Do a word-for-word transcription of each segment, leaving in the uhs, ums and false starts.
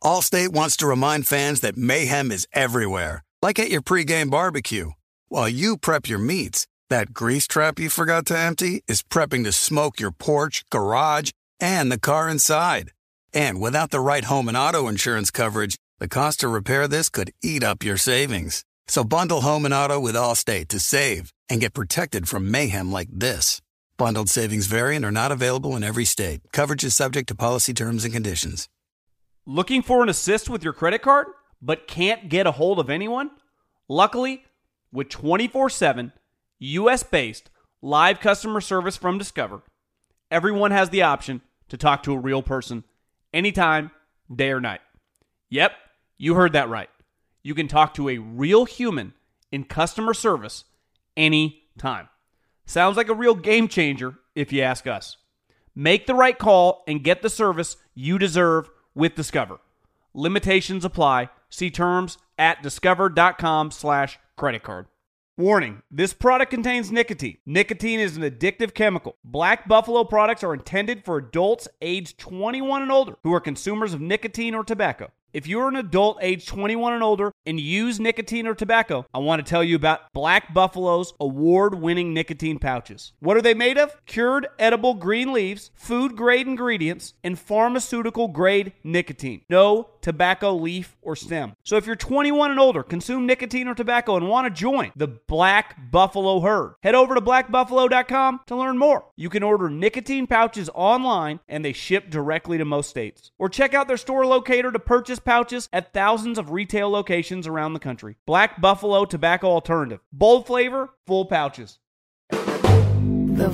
Allstate wants to remind fans that mayhem is everywhere, like at your pregame barbecue. While you prep your meats, that grease trap you forgot to empty is prepping to smoke your porch, garage, and the car inside. And without the right home and auto insurance coverage, the cost to repair this could eat up your savings. So bundle home and auto with Allstate to save and get protected from mayhem like this. Bundled savings vary and are not available in every state. Coverage is subject to policy terms and conditions. Looking for an assist with your credit card, but can't get a hold of anyone? Luckily, with twenty-four seven, U S-based live customer service from Discover, everyone has the option to talk to a real person anytime, day or night. Yep, you heard that right. You can talk to a real human in customer service anytime. Sounds like a real game changer if you ask us. Make the right call and get the service you deserve with Discover. Limitations apply. See terms at discover.com slash credit card. Warning, this product contains nicotine. Nicotine is an addictive chemical. Black Buffalo products are intended for adults aged twenty-one and older who are consumers of nicotine or tobacco. If you're an adult age twenty-one and older and use nicotine or tobacco, I want to tell you about Black Buffalo's award-winning nicotine pouches. What are they made of? Cured edible green leaves, food-grade ingredients, and pharmaceutical-grade nicotine. No tobacco leaf or stem. So if you're twenty-one and older, consume nicotine or tobacco, and want to join the Black Buffalo herd, head over to black buffalo dot com to learn more. You can order nicotine pouches online, and they ship directly to most states. Or check out their store locator to purchase pouches at thousands of retail locations around the country. Black Buffalo Tobacco Alternative. Bold flavor, full pouches. The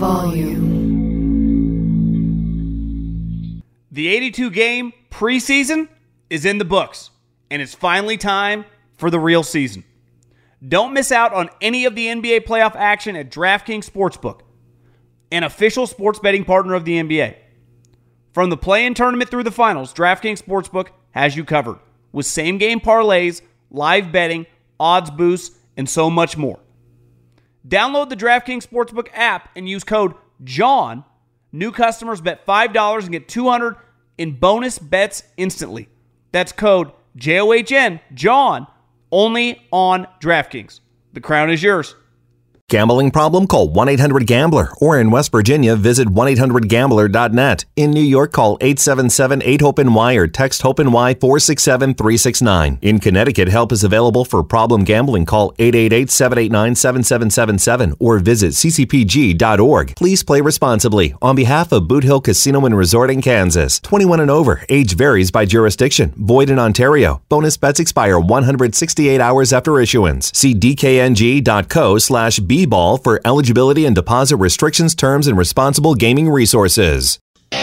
volume. The eighty-two game preseason is in the books, and it's finally time for the real season. Don't miss out on any of the N B A playoff action at DraftKings Sportsbook, an official sports betting partner of the N B A. From the play-in tournament through the finals, DraftKings Sportsbook has you covered with same-game parlays, live betting, odds boosts, and so much more. Download the DraftKings Sportsbook app and use code JOHN. New customers bet five dollars and get two hundred dollars in bonus bets instantly. That's code J O H N, John, only on DraftKings. The crown is yours. Gambling problem? Call one eight hundred gambler. Or in West Virginia, visit one eight hundred gambler dot net. In New York, call eight seven seven eight hope N Y or text HOPE-NY four six seven three six nine. In Connecticut, help is available for problem gambling. Call eight eight eight seven eight nine seven seven seven seven or visit c c p g dot org. Please play responsibly. On behalf of Boot Hill Casino and Resort in Kansas. twenty-one and over. Age varies by jurisdiction. Void in Ontario. Bonus bets expire one hundred sixty-eight hours after issuance. See d k n g dot co slash b ball for eligibility and deposit restrictions, terms, and responsible gaming resources.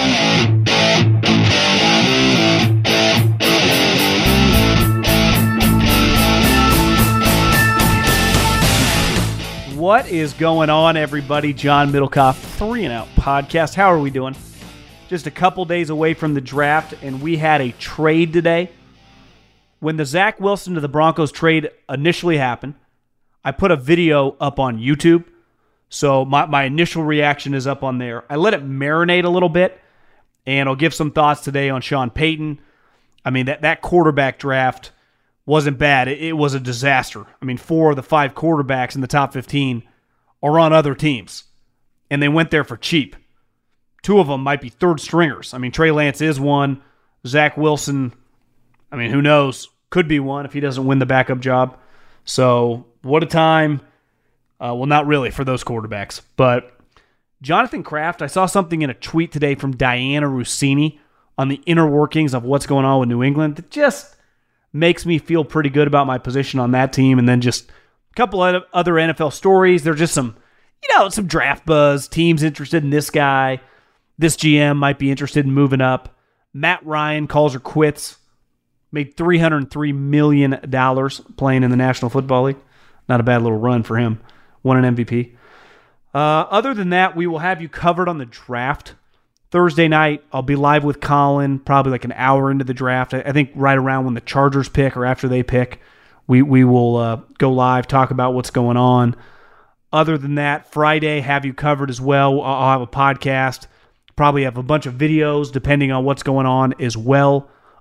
What is going on, everybody? John Middlecoff, Three and Out Podcast. How are we doing? Just a couple days away from the draft, and we had a trade today. When the Zach Wilson to the Broncos trade initially happened, I put a video up on YouTube, so my, my initial reaction is up on there. I let it marinate a little bit, and I'll give some thoughts today on Sean Payton. I mean, that, that quarterback draft wasn't bad. It, it was a disaster. I mean, four of the five quarterbacks in the top fifteen are on other teams, and they went there for cheap. Two of them might be third stringers. I mean, Trey Lance is one. Zach Wilson, I mean, who knows? Could be one if he doesn't win the backup job. So, what a time. Uh, well, not really for those quarterbacks. But Jonathan Kraft, I saw something in a tweet today from Diana Rossini on the inner workings of what's going on with New England that just makes me feel pretty good about my position on that team. And then just a couple of other N F L stories. There's just some, you know, some draft buzz. Teams interested in this guy. This G M might be interested in moving up. Matt Ryan calls her quits. Made three hundred three million dollars playing in the National Football League. Not a bad little run for him. Won an M V P. Uh, other than that, we will have you covered on the draft. Thursday night, I'll be live with Colin, probably like an hour into the draft. I think right around when the Chargers pick or after they pick, we, we will uh, go live, talk about what's going on. Other than that, Friday, have you covered as well. I'll have a podcast. Probably have a bunch of videos, depending on what's going on as well.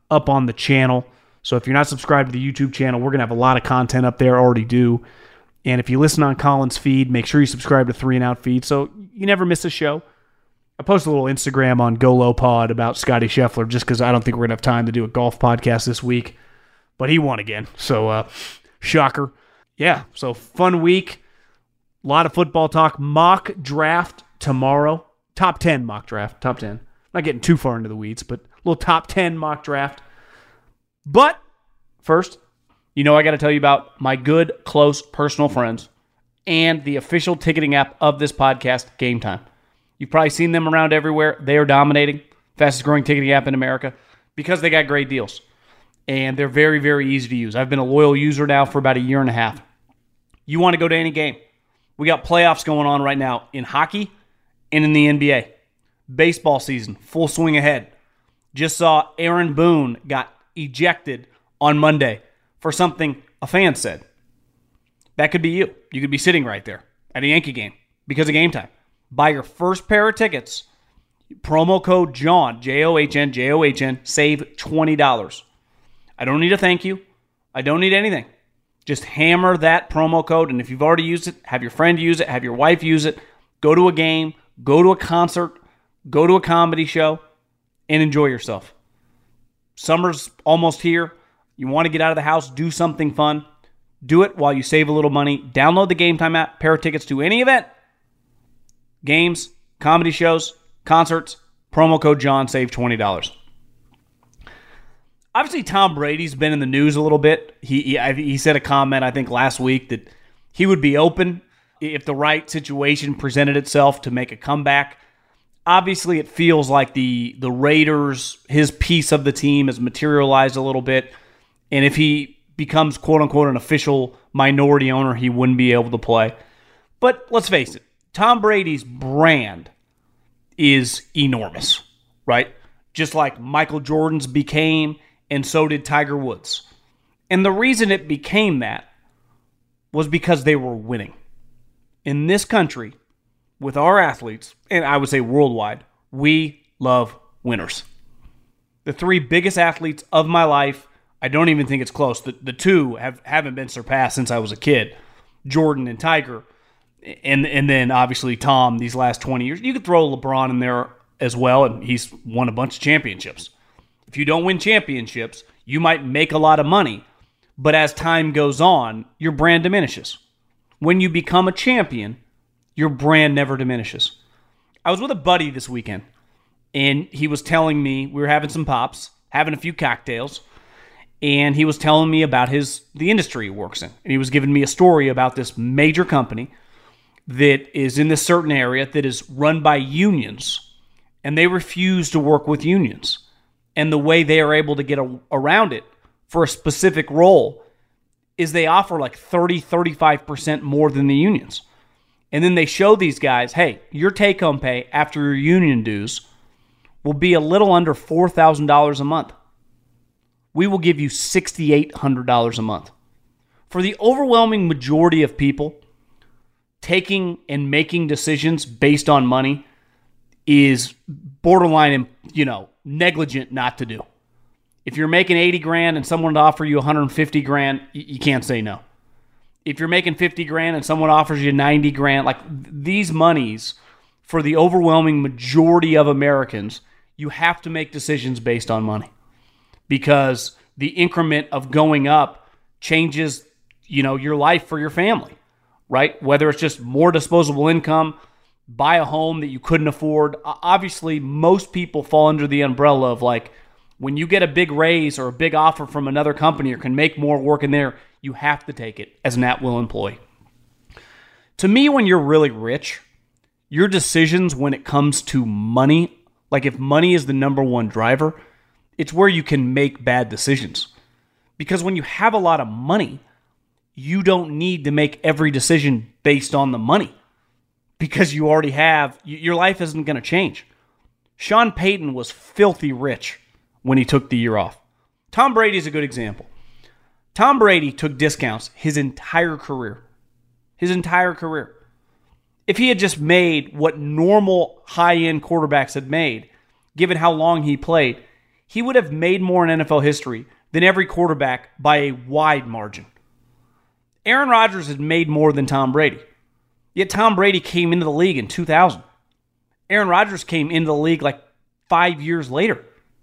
up on the channel. So if you're not subscribed to the YouTube channel, we're going to have a lot of content up there, already do. And if you listen on Colin's feed, make sure you subscribe to Three and Out feed so you never miss a show. I post a little Instagram on Golo Pod about Scotty Scheffler just because I don't think we're going to have time to do a golf podcast this week. But he won again, so uh, shocker. Yeah, so fun week. A lot of football talk. Mock draft tomorrow. Top ten mock draft. Top ten. Not getting too far into the weeds, but a little top ten mock draft. But first, you know I got to tell you about my good, close, personal friends and the official ticketing app of this podcast, Game Time. You've probably seen them around everywhere. They are dominating. Fastest growing ticketing app in America because they got great deals. And they're very, very easy to use. I've been a loyal user now for about a year and a half. You want to go to any game. We got playoffs going on right now in hockey and in the N B A. Baseball season, full swing ahead. Just saw Aaron Boone got ejected on Monday for something a fan said. That could be you. You could be sitting right there at a Yankee game because of Game Time. Buy your first pair of tickets. Promo code John, J O H N, J O H N, save twenty dollars. I don't need a thank you. I don't need anything. Just hammer that promo code, and if you've already used it, have your friend use it, have your wife use it. Go to a game, go to a concert, go to a comedy show, and enjoy yourself. Summer's almost here. You want to get out of the house, do something fun. Do it while you save a little money. Download the Game Time app, pair of tickets to any event. Games, comedy shows, concerts, promo code John, save twenty dollars. Obviously, Tom Brady's been in the news a little bit. He, he he said a comment, I think, last week that he would be open if the right situation presented itself to make a comeback. Obviously, it feels like the, the Raiders, his piece of the team has materialized a little bit. And if he becomes, quote-unquote, an official minority owner, he wouldn't be able to play. But let's face it, Tom Brady's brand is enormous, right? Just like Michael Jordan's became, and so did Tiger Woods. And the reason it became that was because they were winning. In this country, with our athletes, and I would say worldwide, we love winners. The three biggest athletes of my life, I don't even think it's close. The, the two have, haven't been surpassed since I was a kid. Jordan and Tiger. And, and then, obviously, Tom these last twenty years. You could throw LeBron in there as well, and he's won a bunch of championships. If you don't win championships, you might make a lot of money, but as time goes on, your brand diminishes. When you become a champion, your brand never diminishes. I was with a buddy this weekend, and he was telling me, we were having some pops, having a few cocktails, and he was telling me about his the industry he works in. And he was giving me a story about this major company that is in this certain area that is run by unions, and they refuse to work with unions. And the way they are able to get a, around it for a specific role is they offer like thirty, thirty-five percent more than the unions. And then they show these guys, hey, your take-home pay after your union dues will be a little under four thousand dollars a month. We will give you six thousand eight hundred dollars a month. For the overwhelming majority of people, taking and making decisions based on money is borderline, you know, negligent not to do. If you're making eighty grand and someone to offer you one hundred fifty grand, you can't say no. If you're making fifty grand and someone offers you ninety grand, like these monies, for the overwhelming majority of Americans, you have to make decisions based on money because the increment of going up changes, you know, your life for your family, right? Whether it's just more disposable income, buy a home that you couldn't afford. Obviously, most people fall under the umbrella of like, when you get a big raise or a big offer from another company or can make more working there, you have to take it as an at-will employee. To me, when you're really rich, your decisions when it comes to money, like if money is the number one driver, it's where you can make bad decisions. Because when you have a lot of money, you don't need to make every decision based on the money. Because you already have, your life isn't going to change. Sean Payton was filthy rich when he took the year off. Tom Brady is a good example. Tom Brady took discounts his entire career. His entire career. If he had just made what normal high-end quarterbacks had made, given how long he played, he would have made more in N F L history than every quarterback by a wide margin. Aaron Rodgers had made more than Tom Brady. Yet Tom Brady came into the league in two thousand. Aaron Rodgers came into the league like five years later.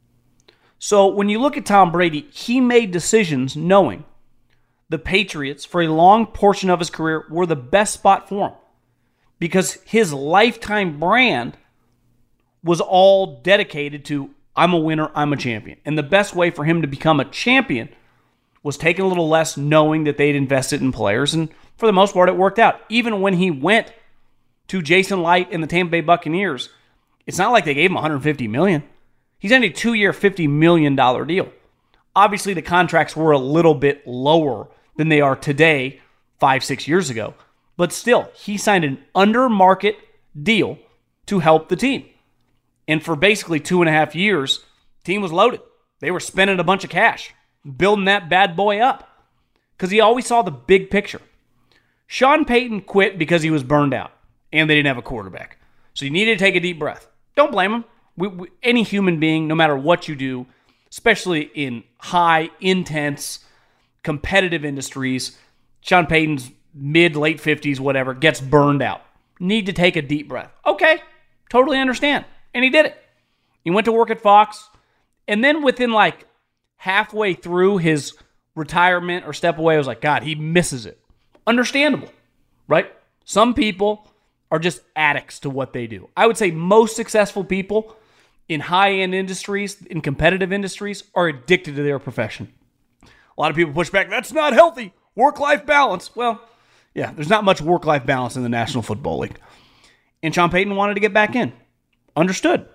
So when you look at Tom Brady, he made decisions knowing the Patriots, for a long portion of his career, were the best spot for him because his lifetime brand was all dedicated to, I'm a winner, I'm a champion. And the best way for him to become a champion was taking a little less, knowing that they'd invested in players. And for the most part, it worked out. Even when he went to Jason Light and the Tampa Bay Buccaneers, it's not like they gave him one hundred fifty million dollars. He's in a two-year, fifty million dollars deal. Obviously, the contracts were a little bit lower than they are today, five, six years ago. But still, he signed an under-market deal to help the team. And for basically two and a half years, the team was loaded. They were spending a bunch of cash, building that bad boy up, because he always saw the big picture. Sean Payton quit because he was burned out, and they didn't have a quarterback. So you needed to take a deep breath. Don't blame him. We, we, any human being, no matter what you do, especially in high, intense, competitive industries, Sean Payton's mid, late fifties, whatever, gets burned out. Need to take a deep breath. Okay, totally understand. And he did it. He went to work at Fox, and then within like halfway through his retirement or step away, I was like, God, he misses it. Understandable, right? Some people are just addicts to what they do. I would say most successful people in high-end industries, in competitive industries, are addicted to their profession. A lot of people push back, that's not healthy. Work-life balance. Well, yeah, there's not much work-life balance in the National Football League. And Sean Payton wanted to get back in. Understood.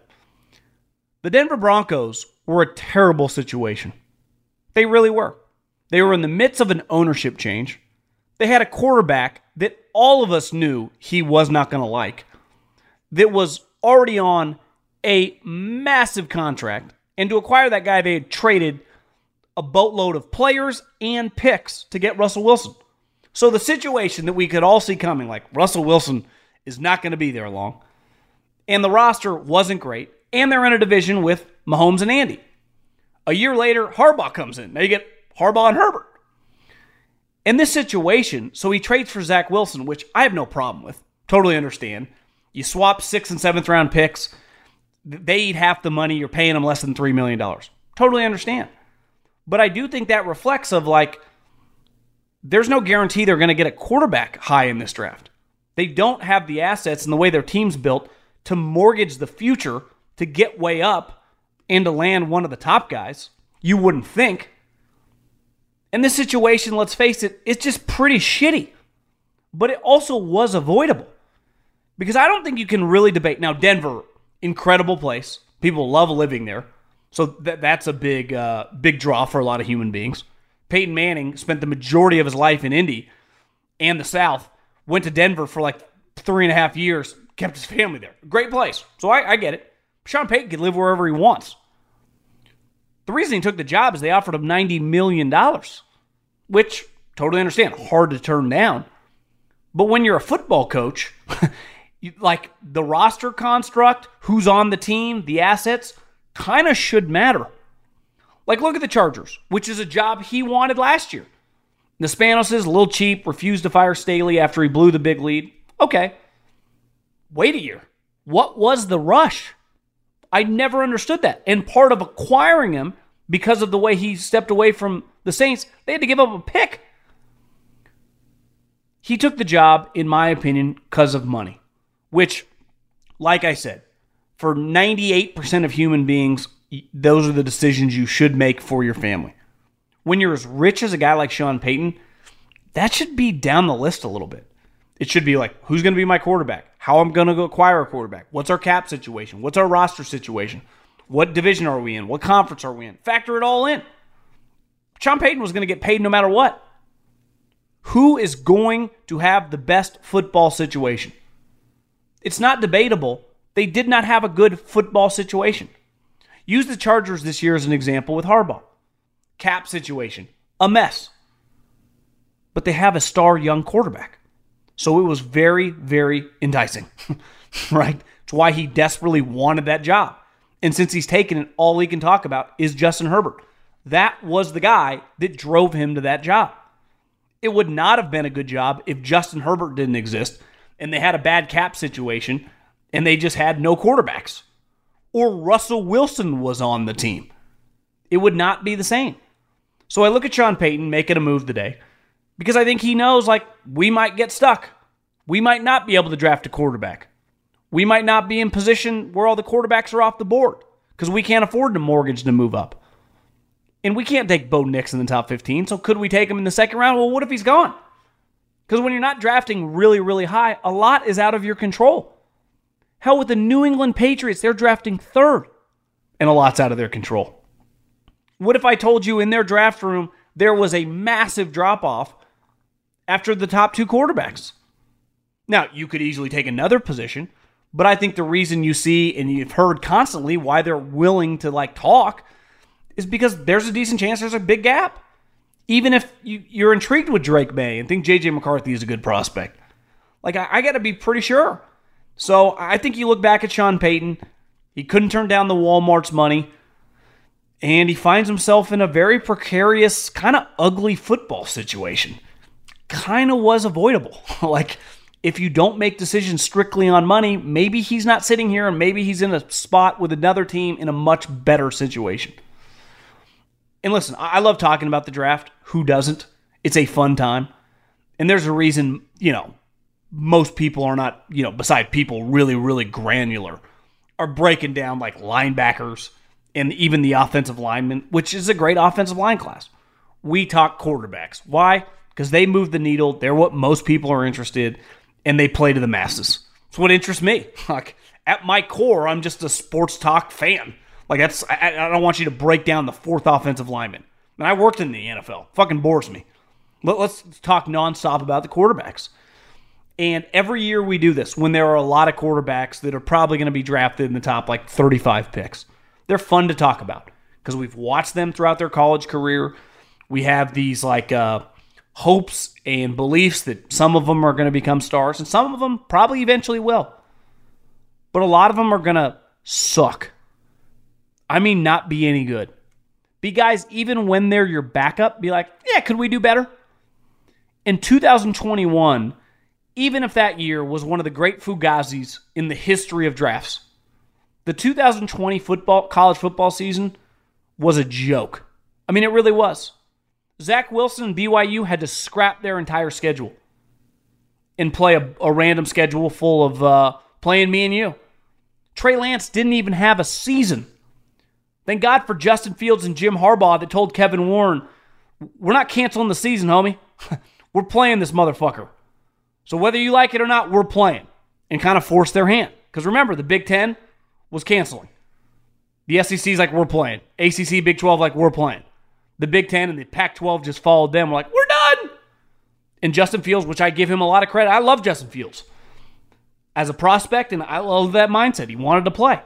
The Denver Broncos were a terrible situation. They really were. They were in the midst of an ownership change. They had a quarterback that all of us knew he was not going to like, that was already on a massive contract. And to acquire that guy, they had traded a boatload of players and picks to get Russell Wilson. So the situation that we could all see coming, like Russell Wilson is not going to be there long, and the roster wasn't great, and they're in a division with Mahomes and Andy. A year later, Harbaugh comes in. Now you get Harbaugh and Herbert. In this situation, so he trades for Zach Wilson, which I have no problem with. Totally understand. You swap sixth and seventh round picks. They eat half the money. You're paying them less than three million dollars. Totally understand. But I do think that reflects of like, there's no guarantee they're going to get a quarterback high in this draft. They don't have the assets and the way their team's built to mortgage the future to get way up and to land one of the top guys. You wouldn't think. And this situation, let's face it, it's just pretty shitty. But it also was avoidable. Because I don't think you can really debate. Now, Denver, incredible place. People love living there. So that that's a big, uh, big draw for a lot of human beings. Peyton Manning spent the majority of his life in Indy and the South. Went to Denver for like three and a half years. Kept his family there. Great place. So I, I get it. Sean Payton can live wherever he wants. The reason he took the job is they offered him ninety million dollars, which, totally understand, hard to turn down. But when you're a football coach, you, like the roster construct, who's on the team, the assets, kind of should matter. Like look at the Chargers, which is a job he wanted last year. The Spanos is a little cheap, refused to fire Staley after he blew the big lead. Okay. Wait a year. What was the rush? I never understood that. And part of acquiring him, because of the way he stepped away from the Saints, they had to give up a pick. He took the job, in my opinion, because of money. Which, like I said, for ninety-eight percent of human beings, those are the decisions you should make for your family. When you're as rich as a guy like Sean Payton, that should be down the list a little bit. It should be like, who's going to be my quarterback? How I'm going to go acquire a quarterback? What's our cap situation? What's our roster situation? What division are we in? What conference are we in? Factor it all in. Sean Payton was going to get paid no matter what. Who is going to have the best football situation? It's not debatable. They did not have a good football situation. Use the Chargers this year as an example with Harbaugh. Cap situation, a mess. But they have a star young quarterback. So it was very, very enticing, right? It's why he desperately wanted that job. And since he's taken it, all he can talk about is Justin Herbert. That was the guy that drove him to that job. It would not have been a good job if Justin Herbert didn't exist and they had a bad cap situation and they just had no quarterbacks. Or Russell Wilson was on the team. It would not be the same. So I look at Sean Payton making a move today because I think he knows, like, we might get stuck. We might not be able to draft a quarterback. We might not be in position where all the quarterbacks are off the board because we can't afford to mortgage to move up. And we can't take Bo Nix in the top fifteen, so could we take him in the second round? Well, what if he's gone? Because when you're not drafting really, really high, a lot is out of your control. Hell, with the New England Patriots, they're drafting third, and a lot's out of their control. What if I told you in their draft room there was a massive drop-off after the top two quarterbacks? Now, you could easily take another position, but I think the reason you see, and you've heard constantly why they're willing to like talk, is because there's a decent chance there's a big gap. Even if you, you're intrigued with Drake May and think J J McCarthy is a good prospect. Like, I, I got to be pretty sure. So I think you look back at Sean Payton, he couldn't turn down the Walmart's money, and he finds himself in a very precarious, kind of ugly football situation. Kind of was avoidable. Like, if you don't make decisions strictly on money, maybe he's not sitting here and maybe he's in a spot with another team in a much better situation. And listen, I love talking about the draft. Who doesn't? It's a fun time. And there's a reason, you know, most people are not, you know, beside people really, really granular, are breaking down like linebackers and even the offensive linemen, which is a great offensive line class. We talk quarterbacks. Why? Because they move the needle. They're what most people are interested in, and they play to the masses. It's what interests me. Like, at my core, I'm just a sports talk fan. Like, that's, I, I don't want you to break down the fourth offensive lineman. And I worked in the N F L. Fucking bores me. Let, let's talk nonstop about the quarterbacks. And every year we do this when there are a lot of quarterbacks that are probably going to be drafted in the top like thirty-five picks. They're fun to talk about because we've watched them throughout their college career. We have these like uh, hopes and beliefs that some of them are going to become stars and some of them probably eventually will. But a lot of them are going to suck. I mean, not be any good. Be guys, even when they're your backup, be like, yeah, could we do better? In two thousand twenty-one, even if that year was one of the great fugazis in the history of drafts, the two thousand twenty football college football season was a joke. I mean, it really was. Zach Wilson and B Y U had to scrap their entire schedule and play a, a random schedule full of uh, playing me and you. Trey Lance didn't even have a season. Thank God for Justin Fields and Jim Harbaugh that told Kevin Warren, we're not canceling the season, homie. We're playing this motherfucker. So whether you like it or not, we're playing. And kind of forced their hand. Because remember, the Big Ten was canceling. The S E C's like, we're playing. A C C, Big twelve, like, we're playing. The Big Ten and the Pac twelve just followed them. We're like, we're done. And Justin Fields, which I give him a lot of credit. I love Justin Fields as a prospect, and I love that mindset. He wanted to play.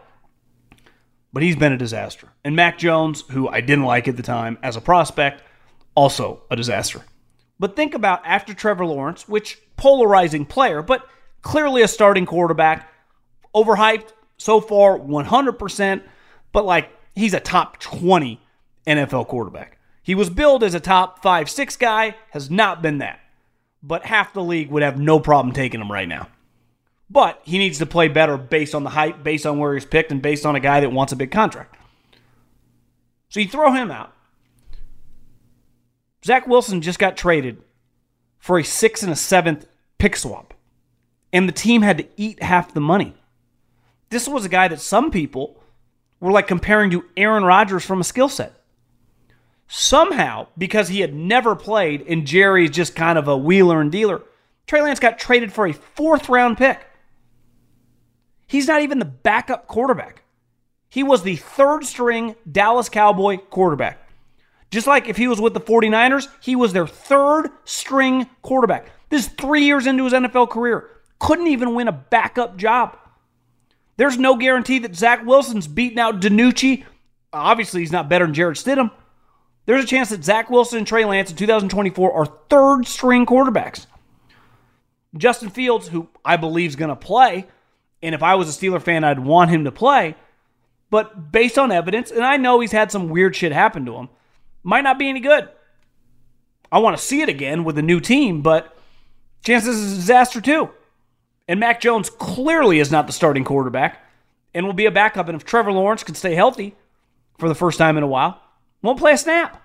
But he's been a disaster. And Mac Jones, who I didn't like at the time as a prospect, also a disaster. But think about after Trevor Lawrence, which polarizing player, but clearly a starting quarterback, overhyped so far one hundred percent, but like he's a top twenty N F L quarterback. He was billed as a top five six guy, has not been that. But half the league would have no problem taking him right now. But he needs to play better based on the hype, based on where he's picked, and based on a guy that wants a big contract. So you throw him out. Zach Wilson just got traded for a sixth and a seventh pick swap. And the team had to eat half the money. This was a guy that some people were like comparing to Aaron Rodgers from a skill set. Somehow, because he had never played and Jerry's just kind of a wheeler and dealer, Trey Lance got traded for a fourth round pick. He's not even the backup quarterback. He was the third string Dallas Cowboy quarterback. Just like if he was with the 49ers, he was their third string quarterback. This is three years into his N F L career. Couldn't even win a backup job. There's no guarantee that Zach Wilson's beating out DiNucci. Obviously, he's not better than Jarrett Stidham. There's a chance that Zach Wilson and Trey Lance in two thousand twenty-four are third string quarterbacks. Justin Fields, who I believe is going to play, and if I was a Steeler fan, I'd want him to play, but based on evidence, and I know he's had some weird shit happen to him, might not be any good. I want to see it again with a new team, but chances is a disaster too. And Mac Jones clearly is not the starting quarterback and will be a backup. And if Trevor Lawrence can stay healthy for the first time in a while, won't play a snap.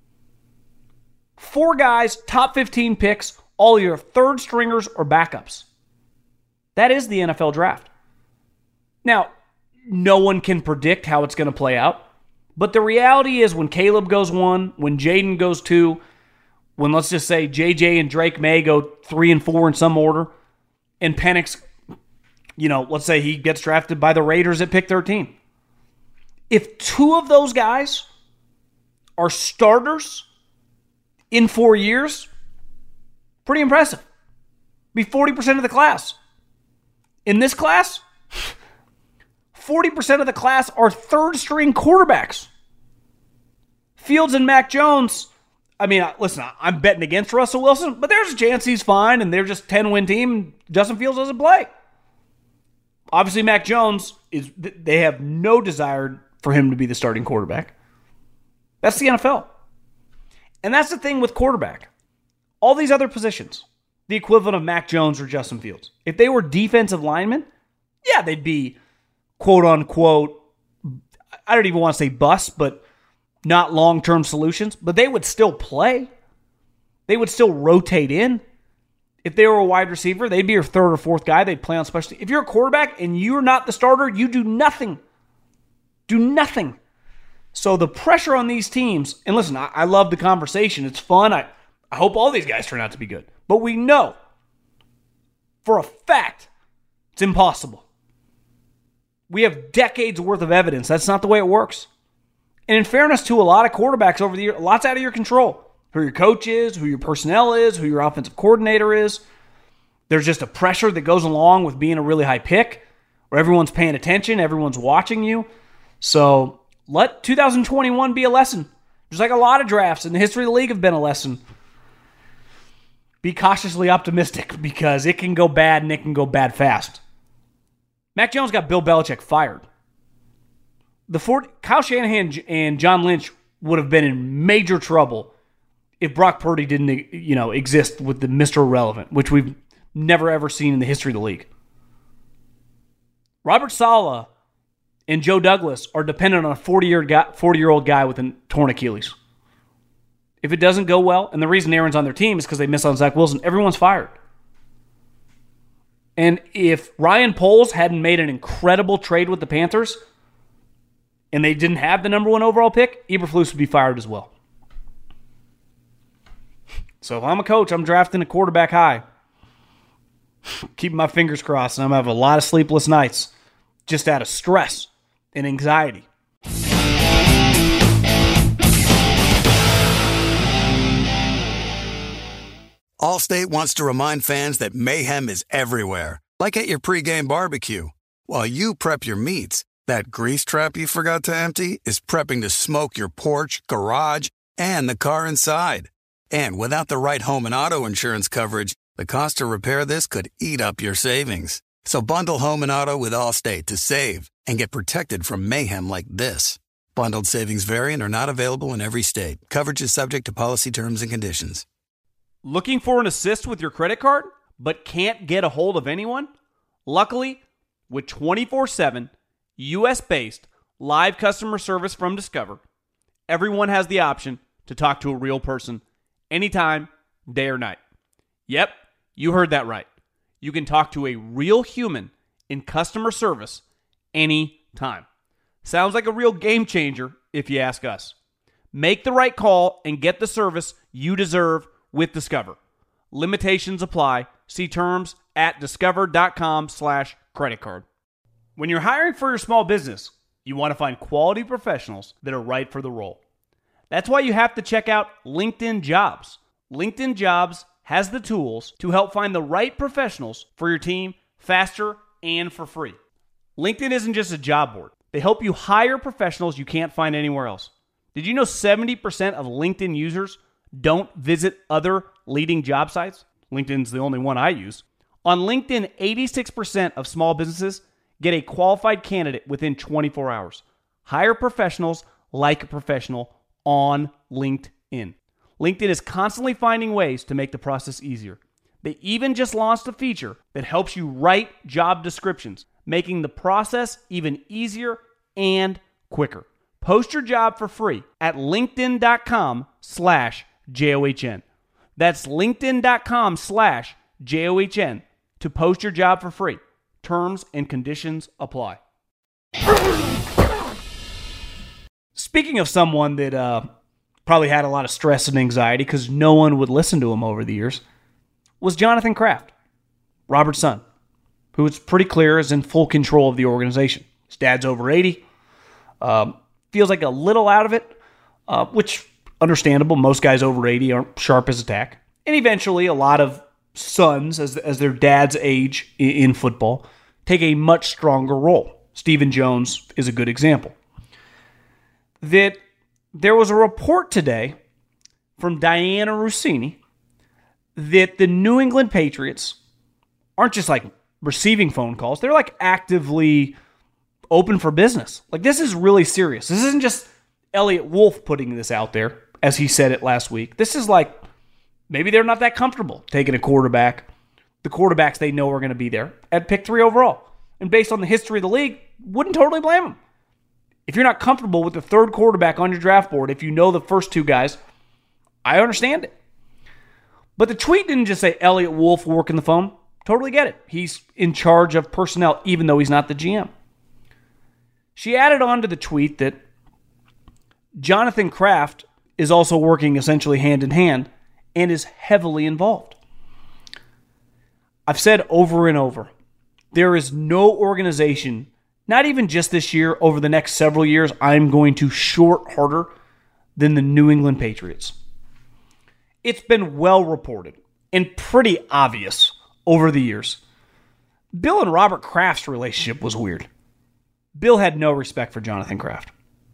Four guys, top fifteen picks, all your third stringers or backups. That is the N F L draft. Now, no one can predict how it's going to play out, but the reality is when Caleb goes one, when Jaden goes two, when let's just say J J and Drake May go three and four in some order, and Penix, you know, let's say he gets drafted by the Raiders at pick thirteen. If two of those guys are starters in four years, pretty impressive. Be forty percent of the class. In this class, forty percent of the class are third-string quarterbacks. Fields and Mac Jones, I mean, listen, I'm betting against Russell Wilson, but there's a chance he's fine, and they're just a ten-win team, and Justin Fields doesn't play. Obviously, Mac Jones, is they have no desire for him to be the starting quarterback. That's the N F L. And that's the thing with quarterback. All these other positions, the equivalent of Mac Jones or Justin Fields, if they were defensive linemen, yeah, they'd be quote-unquote, I don't even want to say bust, but not long-term solutions, but they would still play. They would still rotate in. If they were a wide receiver, they'd be your third or fourth guy. They'd play on special teams. If you're a quarterback and you're not the starter, you do nothing. Do nothing. So the pressure on these teams, and listen, I, I love the conversation. It's fun. I, I hope all these guys turn out to be good. But we know for a fact it's impossible. We have decades worth of evidence. That's not the way it works. And in fairness to a lot of quarterbacks over the years, a lot's out of your control. Who your coach is, who your personnel is, who your offensive coordinator is. There's just a pressure that goes along with being a really high pick where everyone's paying attention, everyone's watching you. So let two thousand twenty-one be a lesson. Just like a lot of drafts in the history of the league have been a lesson. Be cautiously optimistic because it can go bad and it can go bad fast. Mac Jones got Bill Belichick fired. The Fort, Kyle Shanahan and John Lynch would have been in major trouble if Brock Purdy didn't, you know, exist with the Mister Irrelevant, which we've never ever seen in the history of the league. Robert Saleh and Joe Douglas are dependent on a forty-year-old guy with a torn Achilles. If it doesn't go well, and the reason Aaron's on their team is because they miss on Zach Wilson, everyone's fired. And if Ryan Poles hadn't made an incredible trade with the Panthers, and they didn't have the number one overall pick, Eberflus would be fired as well. So if I'm a coach, I'm drafting a quarterback high. Keeping my fingers crossed, and I'm going to have a lot of sleepless nights just out of stress and anxiety. Allstate wants to remind fans that mayhem is everywhere, like at your pregame barbecue. While you prep your meats, that grease trap you forgot to empty is prepping to smoke your porch, garage, and the car inside. And without the right home and auto insurance coverage, the cost to repair this could eat up your savings. So bundle home and auto with Allstate to save and get protected from mayhem like this. Bundled savings vary and are not available in every state. Coverage is subject to policy terms and conditions. Looking for an assist with your credit card, but can't get a hold of anyone? Luckily, with twenty-four seven, U S-based live customer service from Discover, everyone has the option to talk to a real person anytime, day or night. Yep, you heard that right. You can talk to a real human in customer service anytime. Sounds like a real game changer if you ask us. Make the right call and get the service you deserve with Discover. Limitations apply. See terms at discover.com slash credit card. When you're hiring for your small business, you want to find quality professionals that are right for the role. That's why you have to check out LinkedIn Jobs. LinkedIn Jobs has the tools to help find the right professionals for your team faster and for free. LinkedIn isn't just a job board. They help you hire professionals you can't find anywhere else. Did you know seventy percent of LinkedIn users don't visit other leading job sites? LinkedIn's the only one I use. On LinkedIn, eighty-six percent of small businesses get a qualified candidate within twenty-four hours. Hire professionals like a professional on LinkedIn. LinkedIn is constantly finding ways to make the process easier. They even just launched a feature that helps you write job descriptions, making the process even easier and quicker. Post your job for free at linkedin.com slash J-O-H-N. That's linkedin.com slash J-O-H-N to post your job for free. Terms and conditions apply. Speaking of someone that uh, probably had a lot of stress and anxiety because no one would listen to him over the years, was Jonathan Kraft, Robert's son, who it's pretty clear is in full control of the organization. His dad's over eighty, um, feels like a little out of it, uh, which understandable. Most guys over eighty aren't sharp as a tack. And eventually a lot of sons, as, as their dads age in, in football, take a much stronger role. Stephen Jones is a good example. That there was a report today from Diana Rossini that the New England Patriots aren't just like receiving phone calls. They're like actively open for business. Like this is really serious. This isn't just Elliott Wolf putting this out there, as he said it last week. This is like maybe they're not that comfortable taking a quarterback, the quarterbacks they know are going to be there at pick three overall. And based on the history of the league, wouldn't totally blame them. If you're not comfortable with the third quarterback on your draft board, if you know the first two guys, I understand it. But the tweet didn't just say Elliott Wolf working the phone. Totally get it. He's in charge of personnel, even though he's not the G M. She added on to the tweet that Jonathan Kraft is also working essentially hand in hand and is heavily involved. I've said over and over, there is no organization, not even just this year, over the next several years, I'm going to short harder than the New England Patriots. It's been well reported and pretty obvious over the years. Bill and Robert Kraft's relationship was weird. Bill had no respect for Jonathan Kraft.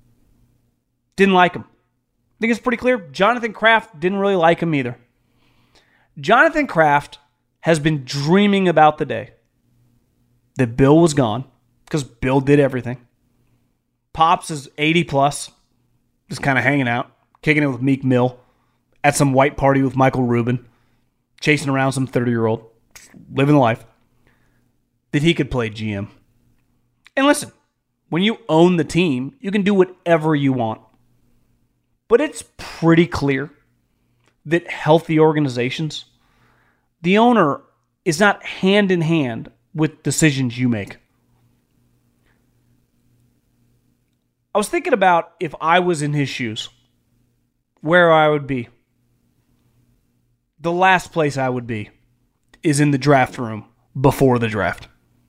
Didn't like him. I think it's pretty clear Jonathan Kraft didn't really like him either. Jonathan Kraft has been dreaming about the day that Bill was gone, because Bill did everything. Pops is eighty plus, just kind of hanging out, kicking it with Meek Mill, at some white party with Michael Rubin, chasing around some thirty-year-old, living the life, that he could play G M. And listen, when you own the team, you can do whatever you want. But it's pretty clear that healthy organizations, the owner is not hand in hand with decisions you make. I was thinking about if I was in his shoes, where I would be. The last place I would be is in the draft room before the draft.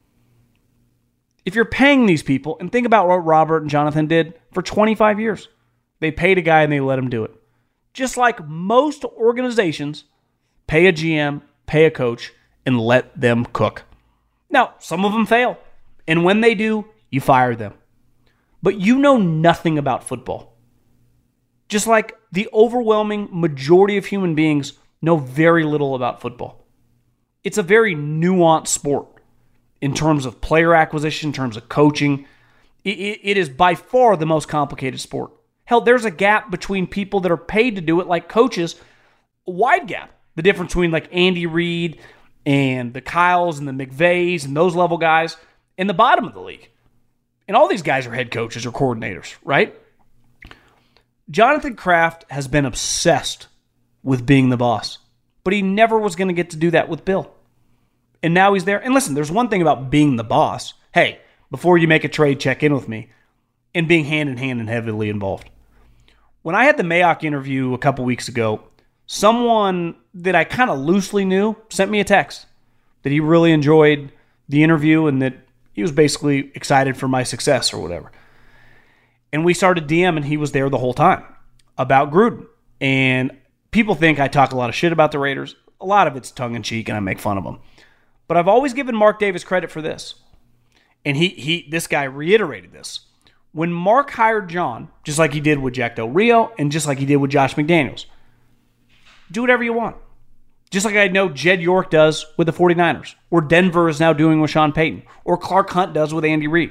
If you're paying these people, and think about what Robert and Jonathan did for twenty-five years. They paid a guy and they let him do it. Just like most organizations pay a G M, pay a coach, and let them cook. Now, some of them fail. And when they do, you fire them. But you know nothing about football. Just like the overwhelming majority of human beings know very little about football. It's a very nuanced sport in terms of player acquisition, in terms of coaching. It, it, it is by far the most complicated sport. Hell, there's a gap between people that are paid to do it, like coaches, a wide gap. The difference between like Andy Reid and the Kyles and the McVays and those level guys in the bottom of the league. And all these guys are head coaches or coordinators, right? Jonathan Kraft has been obsessed with being the boss, but he never was going to get to do that with Bill. And now he's there. And listen, there's one thing about being the boss. Hey, before you make a trade, check in with me. And being hand in hand and heavily involved. When I had the Mayock interview a couple weeks ago, someone that I kind of loosely knew sent me a text that he really enjoyed the interview and that he was basically excited for my success or whatever. And we started DMing, he was there the whole time, about Gruden. And people think I talk a lot of shit about the Raiders. A lot of it's tongue-in-cheek and I make fun of them. But I've always given Mark Davis credit for this. And he he this guy reiterated this. When Mark hired John, just like he did with Jack Del Rio and just like he did with Josh McDaniels, do whatever you want. Just like I know Jed York does with the 49ers, or Denver is now doing with Sean Payton, or Clark Hunt does with Andy Reid.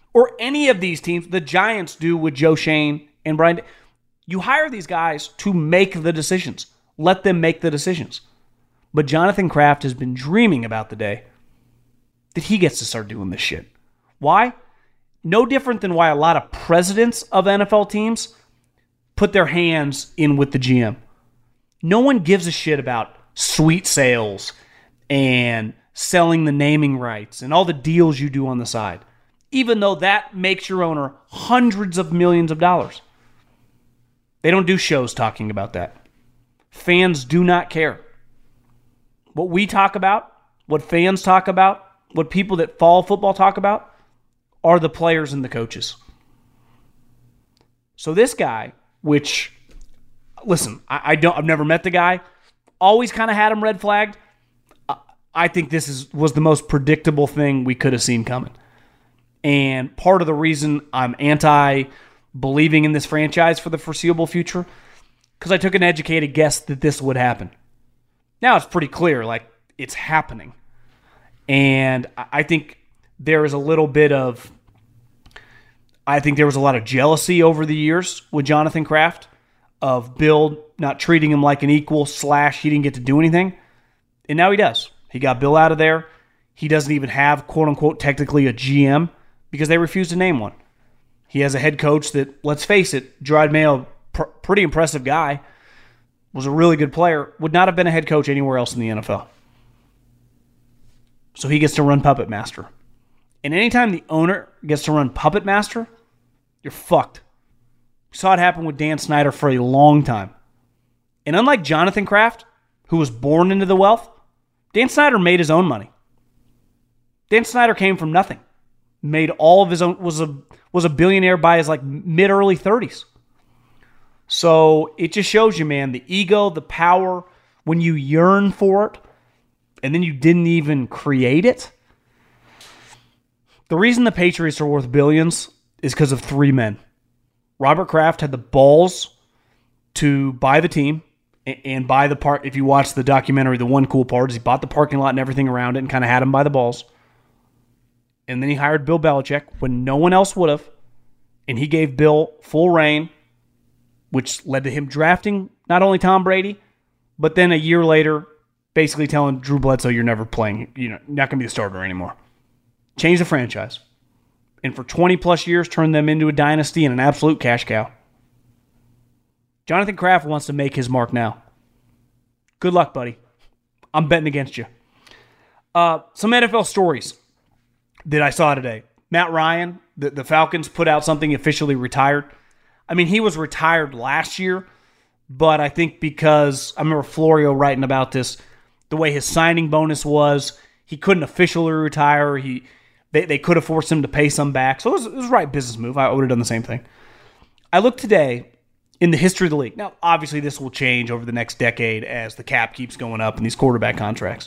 or any of these teams, the Giants do with Joe Shane and Brian. You hire these guys to make the decisions. Let them make the decisions. But Jonathan Kraft has been dreaming about the day that he gets to start doing this shit. Why? No different than why a lot of presidents of N F L teams put their hands in with the G M. No one gives a shit about suite sales and selling the naming rights and all the deals you do on the side, even though that makes your owner hundreds of millions of dollars. They don't do shows talking about that. Fans do not care. What we talk about, what fans talk about, what people that follow football talk about are the players and the coaches. So this guy, which, listen, I, I don't, I've never met the guy, always kind of had him red flagged. I think this is was the most predictable thing we could have seen coming. And part of the reason I'm anti-believing in this franchise for the foreseeable future, because I took an educated guess that this would happen. Now it's pretty clear, like, it's happening. And I think there is a little bit of, I think there was a lot of jealousy over the years with Jonathan Kraft of Bill not treating him like an equal, slash he didn't get to do anything. And now he does. He got Bill out of there. He doesn't even have, quote-unquote, technically a G M because they refuse to name one. He has a head coach that, let's face it, Gerard Mayo, pr- pretty impressive guy, was a really good player, would not have been a head coach anywhere else in the N F L. So he gets to run Puppet Master. And anytime the owner gets to run Puppet Master, you're fucked. We saw it happen with Dan Snyder for a long time. And unlike Jonathan Kraft, who was born into the wealth, Dan Snyder made his own money. Dan Snyder came from nothing. Made all of his own, was a was a billionaire by his like mid-early thirties. So it just shows you, man, the ego, the power, when you yearn for it, and then you didn't even create it. The reason the Patriots are worth billions is because of three men. Robert Kraft had the balls to buy the team and buy the part. If you watch the documentary, the one cool part is he bought the parking lot and everything around it and kind of had him by the balls. And then he hired Bill Belichick when no one else would have. And he gave Bill full reign, which led to him drafting not only Tom Brady, but then a year later, basically telling Drew Bledsoe, you're never playing, you're not going to be the starter anymore. Change the franchise. And for twenty plus years, turned them into a dynasty and an absolute cash cow. Jonathan Kraft wants to make his mark now. Good luck, buddy. I'm betting against you. Uh, some N F L stories that I saw today. Matt Ryan, the, the Falcons put out something, officially retired. I mean, he was retired last year, but I think because, I remember Florio writing about this, the way his signing bonus was, he couldn't officially retire. He They, they could have forced him to pay some back. So it was, it was the right business move. I would have done the same thing. I looked today in the history of the league. Now, obviously, this will change over the next decade as the cap keeps going up and these quarterback contracts.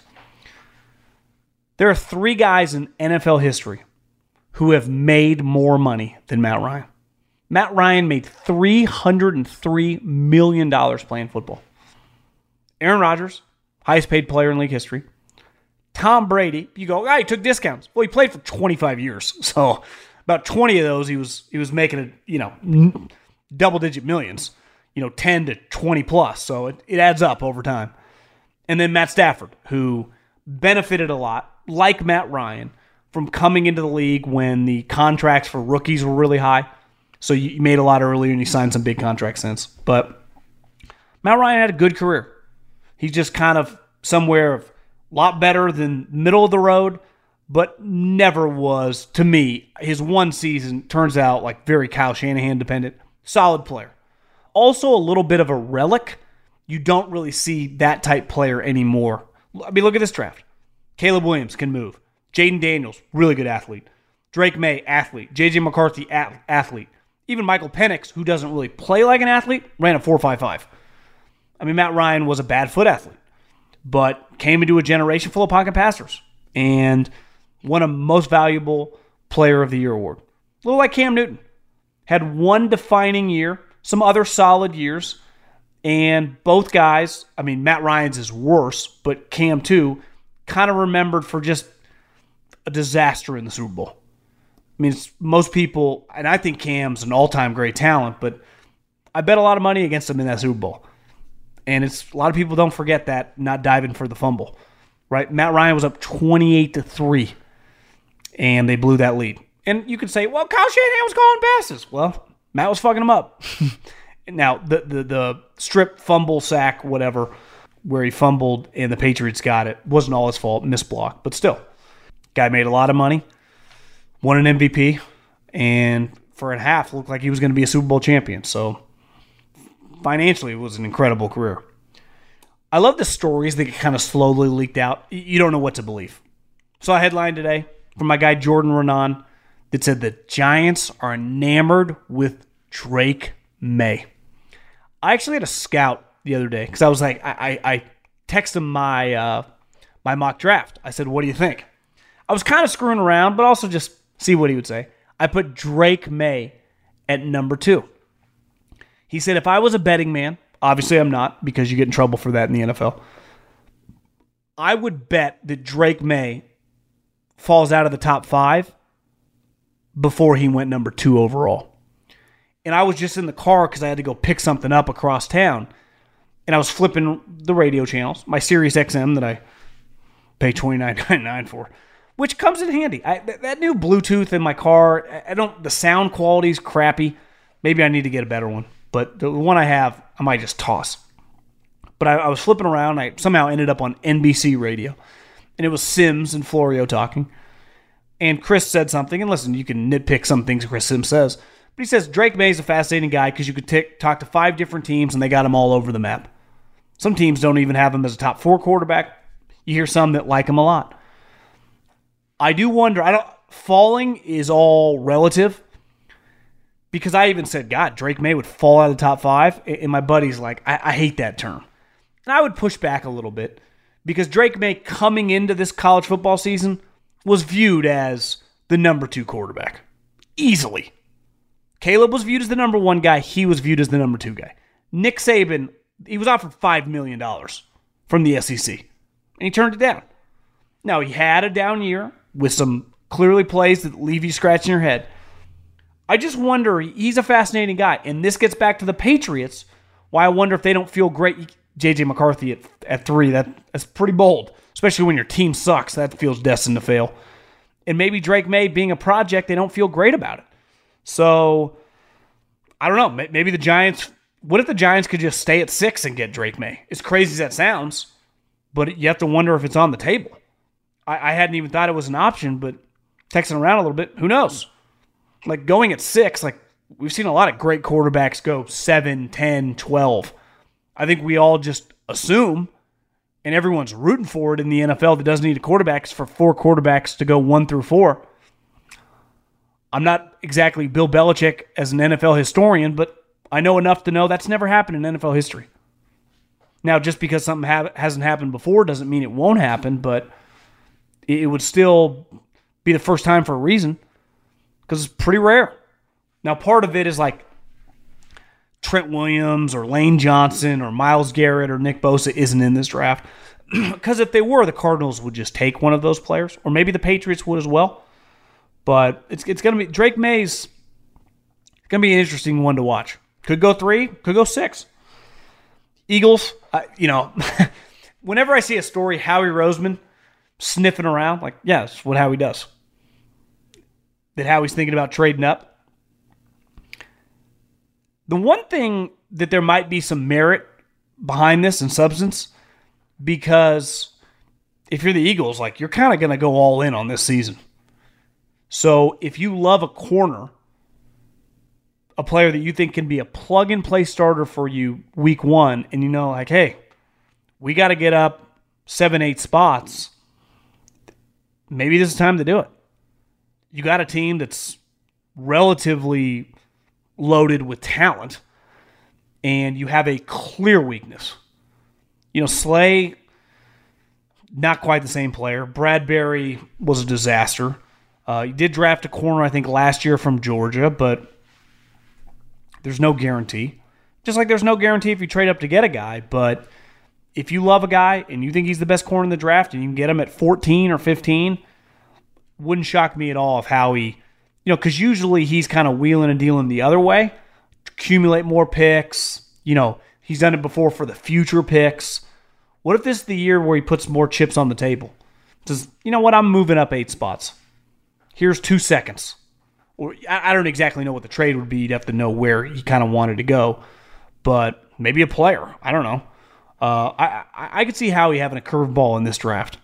There are three guys in N F L history who have made more money than Matt Ryan. Matt Ryan made three hundred three million dollars playing football. Aaron Rodgers, highest paid player in league history. Tom Brady, you go, oh, he took discounts. Well, he played for twenty-five years. So about twenty of those, he was he was making, a, you know, double-digit millions, you know, ten to twenty plus. So it, it adds up over time. And then Matt Stafford, who benefited a lot, like Matt Ryan, from coming into the league when the contracts for rookies were really high. So you made a lot earlier and you signed some big contracts since. But Matt Ryan had a good career. He's just kind of somewhere a lot better than middle of the road, but never was, to me, his one season turns out like very Kyle Shanahan dependent. Solid player. Also a little bit of a relic. You don't really see that type player anymore. I mean, look at this draft. Caleb Williams can move. Jaden Daniels, really good athlete. Drake May, athlete. J J McCarthy, athlete. Even Michael Penix, who doesn't really play like an athlete, ran a four five five. I mean, Matt Ryan was a bad foot athlete, but came into a generation full of pocket passers and won a Most Valuable Player of the Year award. A little like Cam Newton. Had one defining year, some other solid years, and both guys, I mean, Matt Ryan's is worse, but Cam too, kind of remembered for just a disaster in the Super Bowl. I mean, it's, most people, and I think Cam's an all-time great talent, but I bet a lot of money against him in that Super Bowl. And it's a lot of people don't forget that, not diving for the fumble. Right? Matt Ryan was up twenty-eight to three, and they blew that lead. And you could say, well, Kyle Shanahan was calling passes. Well, Matt was fucking him up. Now, the, the the strip, fumble, sack, whatever, where he fumbled and the Patriots got it, wasn't all his fault, missed block. But still, guy made a lot of money, won an M V P, and for a half looked like he was going to be a Super Bowl champion. So financially, it was an incredible career. I love the stories that get kind of slowly leaked out. You don't know what to believe. Saw a headline today from my guy Jordan Renan that said the Giants are enamored with Drake May. I actually had a scout the other day because I was like, I, I, I texted him my uh, my mock draft. I said, what do you think? I was kind of screwing around, but also just see what he would say. I put Drake May at number two. He said, if I was a betting man, obviously I'm not because you get in trouble for that in the N F L, I would bet that Drake May falls out of the top five before he went number two overall. And I was just in the car because I had to go pick something up across town. And I was flipping the radio channels, my Sirius X M that I pay twenty-nine ninety-nine for, which comes in handy. I, th- that new Bluetooth in my car, I don't. The sound quality is crappy. Maybe I need to get a better one. But the one I have, I might just toss. But I, I was flipping around. I somehow ended up on N B C radio. And it was Sims and Florio talking. And Chris said something. And listen, you can nitpick some things Chris Sims says. But he says Drake May is a fascinating guy because you could t- talk to five different teams and they got him all over the map. Some teams don't even have him as a top four quarterback. You hear some that like him a lot. I do wonder. I don't. Falling is all relative. Because I even said, God, Drake May would fall out of the top five. And my buddy's like, I, I hate that term. And I would push back a little bit. Because Drake May, coming into this college football season, was viewed as the number two quarterback. Easily. Caleb was viewed as the number one guy. He was viewed as the number two guy. Nick Saban, he was offered five million dollars from the S E C. And he turned it down. Now, he had a down year with some clearly plays that leave you scratching your head. I just wonder, he's a fascinating guy. And this gets back to the Patriots, why I wonder if they don't feel great. J J McCarthy at, at three, that, that's pretty bold. Especially when your team sucks, that feels destined to fail. And maybe Drake May being a project, they don't feel great about it. So, I don't know. Maybe the Giants, what if the Giants could just stay at six and get Drake May? As crazy as that sounds, but you have to wonder if it's on the table. I, I hadn't even thought it was an option, but texting around a little bit, who knows? Like going at six, like we've seen a lot of great quarterbacks go seven, ten, twelve. I think we all just assume, and everyone's rooting for it in the N F L that doesn't need a quarterback, for four quarterbacks to go one through four. I'm not exactly Bill Belichick as an N F L historian, but I know enough to know that's never happened in N F L history. Now, just because something ha- hasn't happened before doesn't mean it won't happen, but it would still be the first time for a reason because it's pretty rare. Now, part of it is like Trent Williams or Lane Johnson or Myles Garrett or Nick Bosa isn't in this draft. Because if they were, the Cardinals would just take one of those players, or maybe the Patriots would as well. But it's it's going to be Drake May's going to be an interesting one to watch. Could go three, could go six. Eagles, uh, you know, whenever I see a story, Howie Roseman sniffing around, like, yeah, that's what Howie does. That Howie's thinking about trading up. The one thing that there might be some merit behind this and substance, because if you're the Eagles, like, you're kind of going to go all in on this season. So if you love a corner, a player that you think can be a plug-and-play starter for you week one, and you know, like, hey, we got to get up seven, eight spots, maybe this is time to do it. You got a team that's relatively loaded with talent, and you have a clear weakness. You know, Slay, not quite the same player. Bradbury was a disaster. Uh, he did draft a corner, I think, last year from Georgia, but there's no guarantee. Just like there's no guarantee if you trade up to get a guy, but if you love a guy and you think he's the best corner in the draft and you can get him at fourteen or fifteen, wouldn't shock me at all if Howie You know, because usually he's kind of wheeling and dealing the other way, accumulate more picks. You know, he's done it before for the future picks. What if this is the year where he puts more chips on the table? Says, you know what, I'm moving up eight spots. Here's two seconds. Or I don't exactly know what the trade would be. You'd have to know where he kind of wanted to go. But maybe a player. I don't know. Uh, I, I, I could see Howie having a curveball in this draft.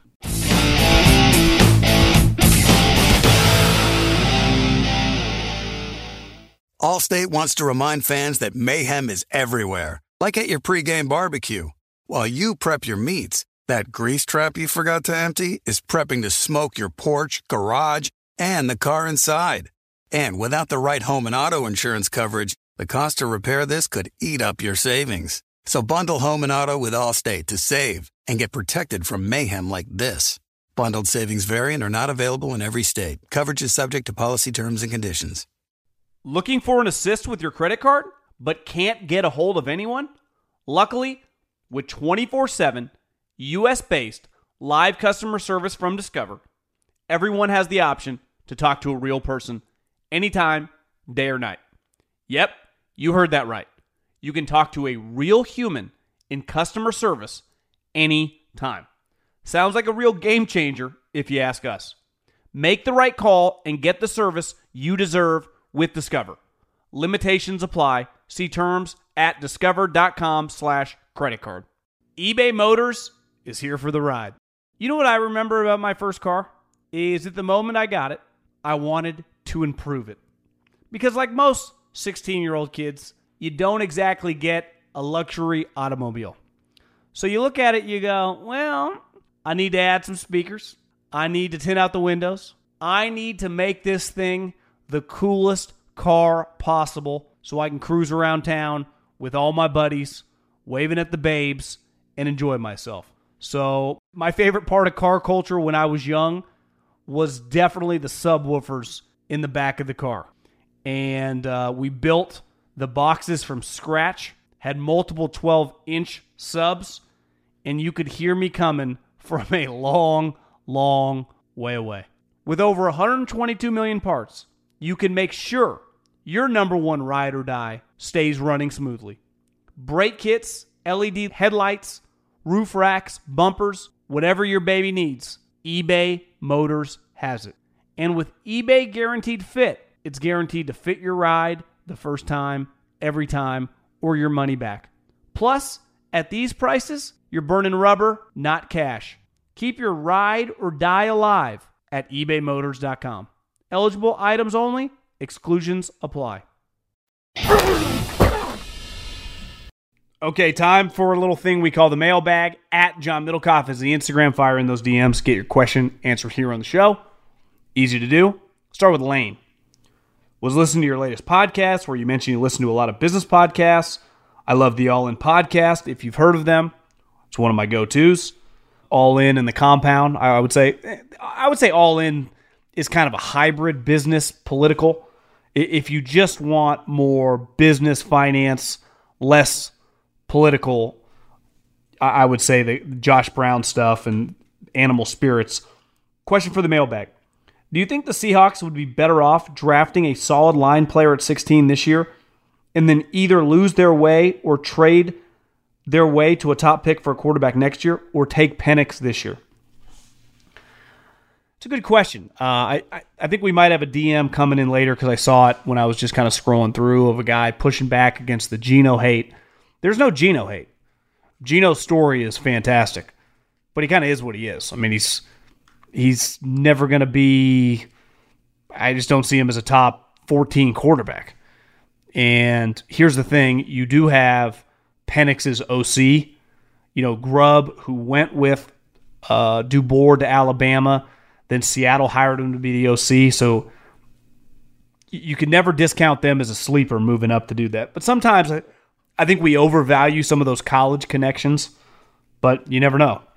Allstate wants to remind fans that mayhem is everywhere, like at your pregame barbecue. While you prep your meats, that grease trap you forgot to empty is prepping to smoke your porch, garage, and the car inside. And without the right home and auto insurance coverage, the cost to repair this could eat up your savings. So bundle home and auto with Allstate to save and get protected from mayhem like this. Bundled savings variant are not available in every state. Coverage is subject to policy terms and conditions. Looking for an assist with your credit card, but can't get a hold of anyone? Luckily, with twenty-four seven, U S-based live customer service from Discover, everyone has the option to talk to a real person anytime, day or night. Yep, you heard that right. You can talk to a real human in customer service anytime. Sounds like a real game changer if you ask us. Make the right call and get the service you deserve with Discover. Limitations apply. See terms at discover.com slash credit card. eBay Motors is here for the ride. You know what I remember about my first car? Is at the moment I got it, I wanted to improve it. Because like most sixteen-year-old kids, you don't exactly get a luxury automobile. So you look at it, you go, well, I need to add some speakers. I need to tint out the windows. I need to make this thing the coolest car possible so I can cruise around town with all my buddies, waving at the babes, and enjoy myself. So my favorite part of car culture when I was young was definitely the subwoofers in the back of the car. And uh, we built the boxes from scratch, had multiple twelve-inch subs, and you could hear me coming from a long, long way away. With over one hundred twenty-two million parts, you can make sure your number one ride or die stays running smoothly. Brake kits, L E D headlights, roof racks, bumpers, whatever your baby needs, eBay Motors has it. And with eBay Guaranteed Fit, it's guaranteed to fit your ride the first time, every time, or your money back. Plus, at these prices, you're burning rubber, not cash. Keep your ride or die alive at ebay motors dot com. Eligible items only. Exclusions apply. Okay, time for a little thing we call the mailbag. At John Middlecoff is the Instagram. Fire in those D Ms. Get your question answered here on the show. Easy to do. Start with Lane. Was listening to your latest podcast where you mentioned you listen to a lot of business podcasts. I love the All In podcast. If you've heard of them, it's one of my go-tos. All In and the Compound. I would say, I would say All In is kind of a hybrid business political. If you just want more business, finance, less political, I would say the Josh Brown stuff and Animal Spirits. Question for the mailbag. Do you think the Seahawks would be better off drafting a solid line player at sixteen this year and then either lose their way or trade their way to a top pick for a quarterback next year or take Penix this year? It's a good question. Uh, I, I, I think we might have a D M coming in later because I saw it when I was just kind of scrolling through of a guy pushing back against the Geno hate. There's no Geno hate. Geno's story is fantastic, but he kind of is what he is. I mean, he's he's never going to be – I just don't see him as a top fourteen quarterback. And here's the thing. You do have Penix's O C, you know, Grubb, who went with uh, DuBois to Alabama. Then Seattle hired him to be the O C. So you can never discount them as a sleeper moving up to do that. But sometimes I, I think we overvalue some of those college connections, but you never know.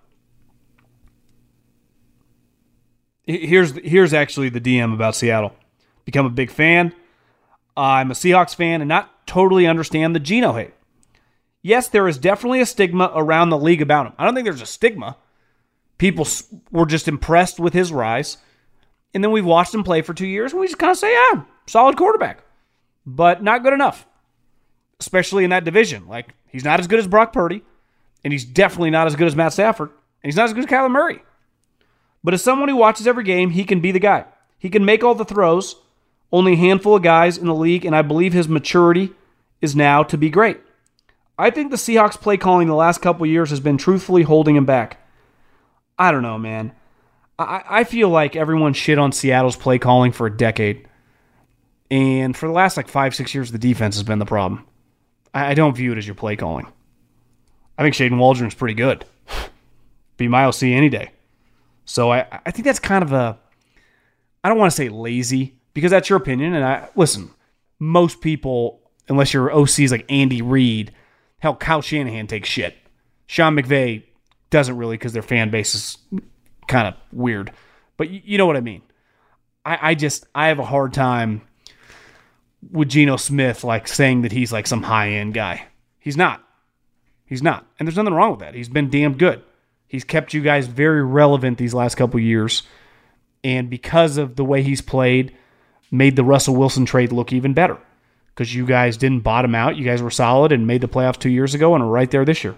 Here's here's actually the D M about Seattle. Become a big fan. I'm a Seahawks fan and not totally understand the Geno hate. Yes, there is definitely a stigma around the league about him. I don't think there's a stigma. People were just impressed with his rise. And then we've watched him play for two years, and we just kind of say, yeah, solid quarterback. But not good enough, especially in that division. Like, he's not as good as Brock Purdy, and he's definitely not as good as Matt Stafford, and he's not as good as Kyler Murray. But as someone who watches every game, he can be the guy. He can make all the throws. Only a handful of guys in the league, and I believe his maturity is now to be great. I think the Seahawks play calling the last couple years has been truthfully holding him back. I don't know, man. I, I feel like everyone shit on Seattle's play calling for a decade. And for the last like five, six years, the defense has been the problem. I, I don't view it as your play calling. I think Shaden Waldron's pretty good. Be my O C any day. So I, I think that's kind of a, I don't want to say lazy, because that's your opinion. And I listen, most people, unless your O C is like Andy Reid, hell, Kyle Shanahan takes shit. Sean McVay doesn't really, because their fan base is kind of weird. But you, you know what I mean. I, I just, I have a hard time with Geno Smith like saying that he's like some high-end guy. He's not. He's not. And there's nothing wrong with that. He's been damn good. He's kept you guys very relevant these last couple years. And because of the way he's played, made the Russell Wilson trade look even better. Because you guys didn't bottom out. You guys were solid and made the playoffs two years ago and are right there this year.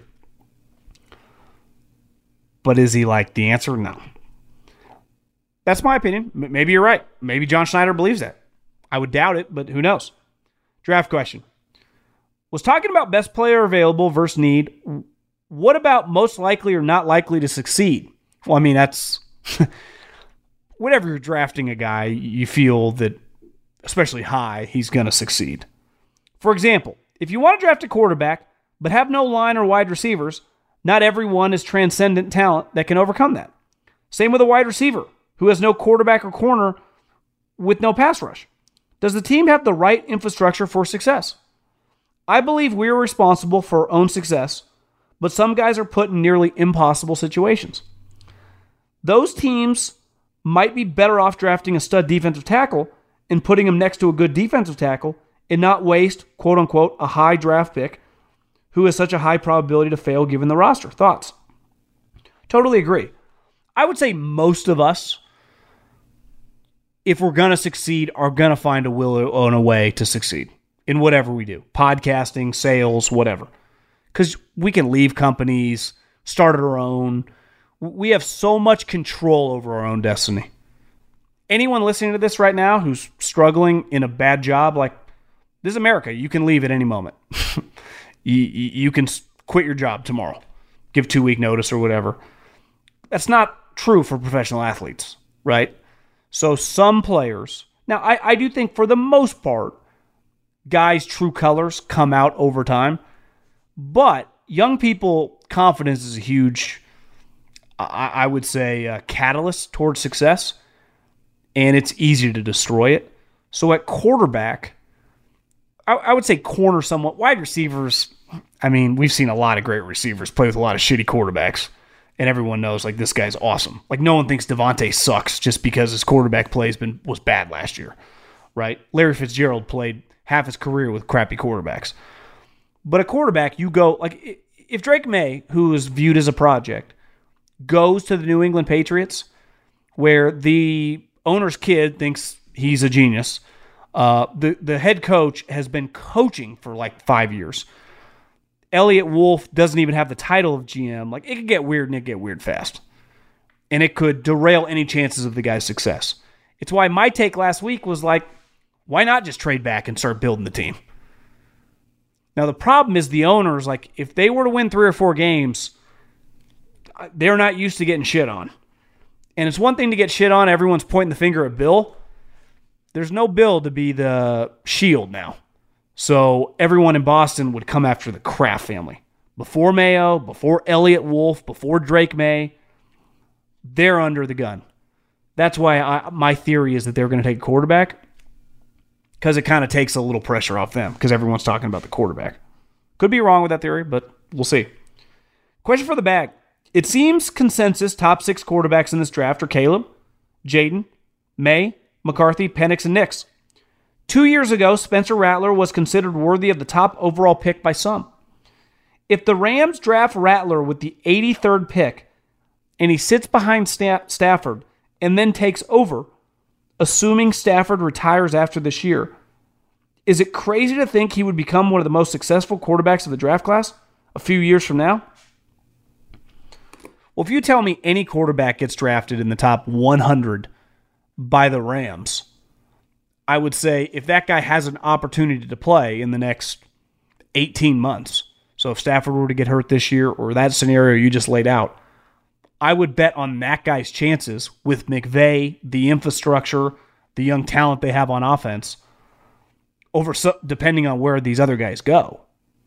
But is he like the answer? No. That's my opinion. Maybe you're right. Maybe John Schneider believes that. I would doubt it, but who knows? Draft question. Was talking about best player available versus need. What about most likely or not likely to succeed? Well, I mean, that's... whenever you're drafting a guy, you feel that, especially high, he's going to succeed. For example, if you want to draft a quarterback but have no line or wide receivers, not everyone is transcendent talent that can overcome that. Same with a wide receiver who has no quarterback or corner with no pass rush. Does the team have the right infrastructure for success? I believe we are responsible for our own success, but some guys are put in nearly impossible situations. Those teams might be better off drafting a stud defensive tackle and putting him next to a good defensive tackle and not waste, quote unquote, a high draft pick who has such a high probability to fail given the roster. Thoughts? Totally agree. I would say most of us, if we're going to succeed, are going to find a will and a way to succeed in whatever we do. Podcasting, sales, whatever. Because we can leave companies, start our own. We have so much control over our own destiny. Anyone listening to this right now who's struggling in a bad job, like, this is America. You can leave at any moment. you, you can quit your job tomorrow. Give two-week notice or whatever. That's not true for professional athletes, right? So some players... Now, I, I do think for the most part, guys' true colors come out over time. But young people, confidence is a huge, I, I would say, uh, catalyst towards success. And it's easy to destroy it. So at quarterback, I, I would say corner somewhat. Wide receivers, I mean, we've seen a lot of great receivers play with a lot of shitty quarterbacks. And everyone knows, like, this guy's awesome. Like, no one thinks Devontae sucks just because his quarterback play has been, was bad last year, right? Larry Fitzgerald played half his career with crappy quarterbacks. But a quarterback, you go, like, if Drake May, who is viewed as a project, goes to the New England Patriots, where the owner's kid thinks he's a genius, uh, the, the head coach has been coaching for like five years. Elliott Wolf doesn't even have the title of G M. Like, it could get weird, and it could get weird fast. And it could derail any chances of the guy's success. It's why my take last week was like, why not just trade back and start building the team? Now, the problem is the owners, like, if they were to win three or four games, they're not used to getting shit on. And it's one thing to get shit on. Everyone's pointing the finger at Bill. There's no Bill to be the shield now. So everyone in Boston would come after the Kraft family. Before Mayo, before Elliott Wolf, before Drake May, they're under the gun. That's why I, my theory is that they're going to take a quarterback, because it kind of takes a little pressure off them because everyone's talking about the quarterback. Could be wrong with that theory, but we'll see. Question for the bag. It seems consensus top six quarterbacks in this draft are Caleb, Jaden, May, McCarthy, Penix, and Nix. Two years ago, Spencer Rattler was considered worthy of the top overall pick by some. If the Rams draft Rattler with the eighty-third pick and he sits behind Sta- Stafford and then takes over, assuming Stafford retires after this year, is it crazy to think he would become one of the most successful quarterbacks of the draft class a few years from now? Well, if you tell me any quarterback gets drafted in the top one hundred by the Rams, I would say if that guy has an opportunity to play in the next eighteen months, so if Stafford were to get hurt this year or that scenario you just laid out, I would bet on that guy's chances with McVay, the infrastructure, the young talent they have on offense, over so, depending on where these other guys go.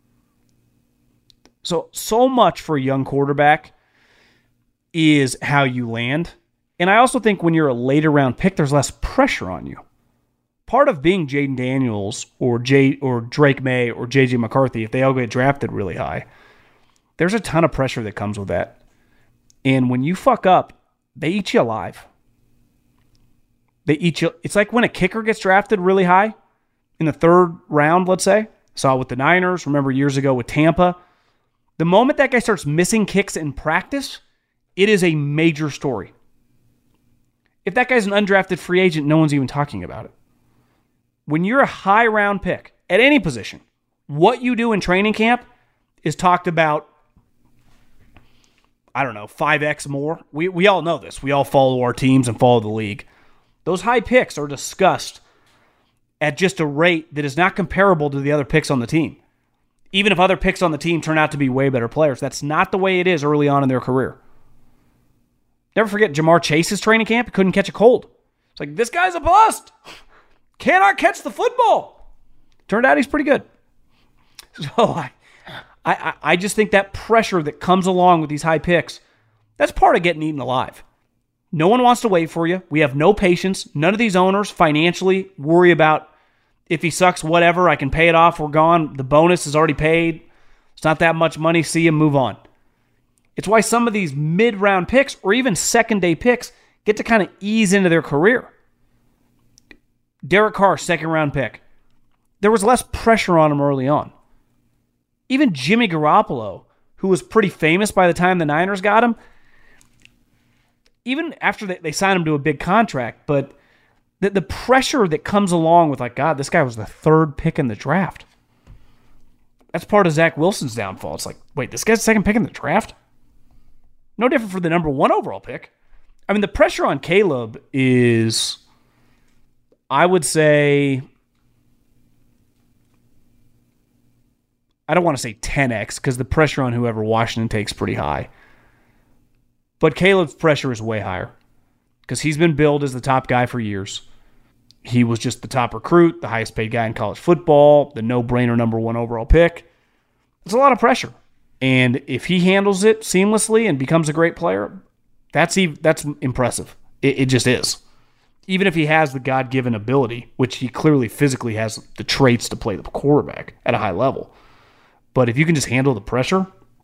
So, so much for a young quarterback is how you land. And I also think when you're a later round pick, there's less pressure on you. Part of being Jaden Daniels or Jay or Drake May or J J McCarthy, if they all get drafted really high, there's a ton of pressure that comes with that. And when you fuck up, they eat you alive. They eat you. It's like when a kicker gets drafted really high in the third round, let's say. Saw it with the Niners. Remember years ago with Tampa. The moment that guy starts missing kicks in practice, it is a major story. If that guy's an undrafted free agent, no one's even talking about it. When you're a high round pick at any position, what you do in training camp is talked about, I don't know, five x more. We we all know this. We all follow our teams and follow the league. Those high picks are discussed at just a rate that is not comparable to the other picks on the team. Even if other picks on the team turn out to be way better players, that's not the way it is early on in their career. Never forget Jamar Chase's training camp. He couldn't catch a cold. It's like, this guy's a bust. Cannot catch the football. Turned out he's pretty good. So I, I, I just think that pressure that comes along with these high picks, that's part of getting eaten alive. No one wants to wait for you. We have no patience. None of these owners financially worry about if he sucks, whatever, I can pay it off, we're gone. The bonus is already paid. It's not that much money. See him, move on. It's why some of these mid-round picks or even second-day picks get to kind of ease into their career. Derek Carr, second-round pick. There was less pressure on him early on. Even Jimmy Garoppolo, who was pretty famous by the time the Niners got him, even after they, they signed him to a big contract, but the, the pressure that comes along with, like, God, this guy was the third pick in the draft. That's part of Zach Wilson's downfall. It's like, wait, this guy's the second pick in the draft? No different for the number one overall pick. I mean, the pressure on Caleb is, I would say, I don't want to say ten x because the pressure on whoever Washington takes pretty high. But Caleb's pressure is way higher because he's been billed as the top guy for years. He was just the top recruit, the highest paid guy in college football, the no-brainer number one overall pick. It's a lot of pressure. And if he handles it seamlessly and becomes a great player, that's even, that's impressive. It, it just is. Even if he has the God-given ability, which he clearly physically has the traits to play the quarterback at a high level. But if you can just handle the pressure,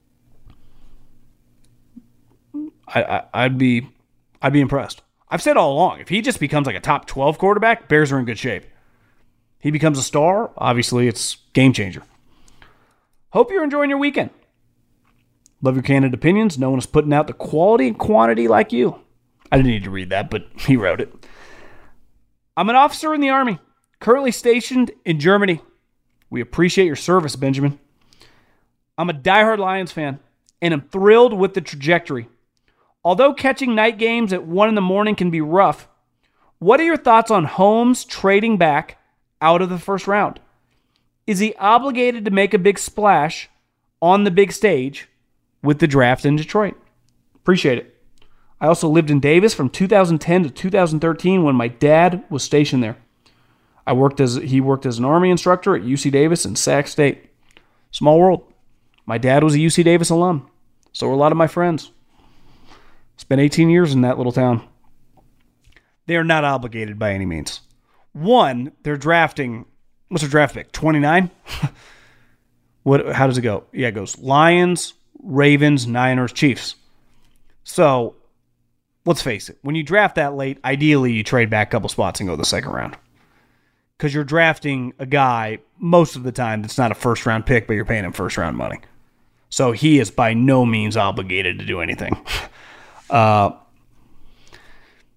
I, I, I'd be I'd be impressed. I've said all along, if he just becomes like a top twelve quarterback, Bears are in good shape. He becomes a star, obviously it's game changer. Hope you're enjoying your weekend. Love your candid opinions. No one is putting out the quality and quantity like you. I didn't need to read that, but he wrote it. I'm an officer in the Army, currently stationed in Germany. We appreciate your service, Benjamin. I'm a diehard Lions fan, and I'm thrilled with the trajectory. Although catching night games at one in the morning can be rough, what are your thoughts on Holmes trading back out of the first round? Is he obligated to make a big splash on the big stage with the draft in Detroit? Appreciate it. I also lived in Davis from two thousand ten to two thousand thirteen when my dad was stationed there. I worked as he worked as an Army instructor at U C Davis and Sac State. Small world. My dad was a U C Davis alum. So were a lot of my friends. Spent eighteen years in that little town. They are not obligated by any means. One, they're drafting, what's their draft pick? twenty-nine? What? How does it go? Yeah, it goes Lions, Ravens, Niners, Chiefs. So, let's face it. When you draft that late, ideally you trade back a couple spots and go the second round. Because you're drafting a guy most of the time that's not a first round pick, but you're paying him first round money. So he is by no means obligated to do anything. Uh,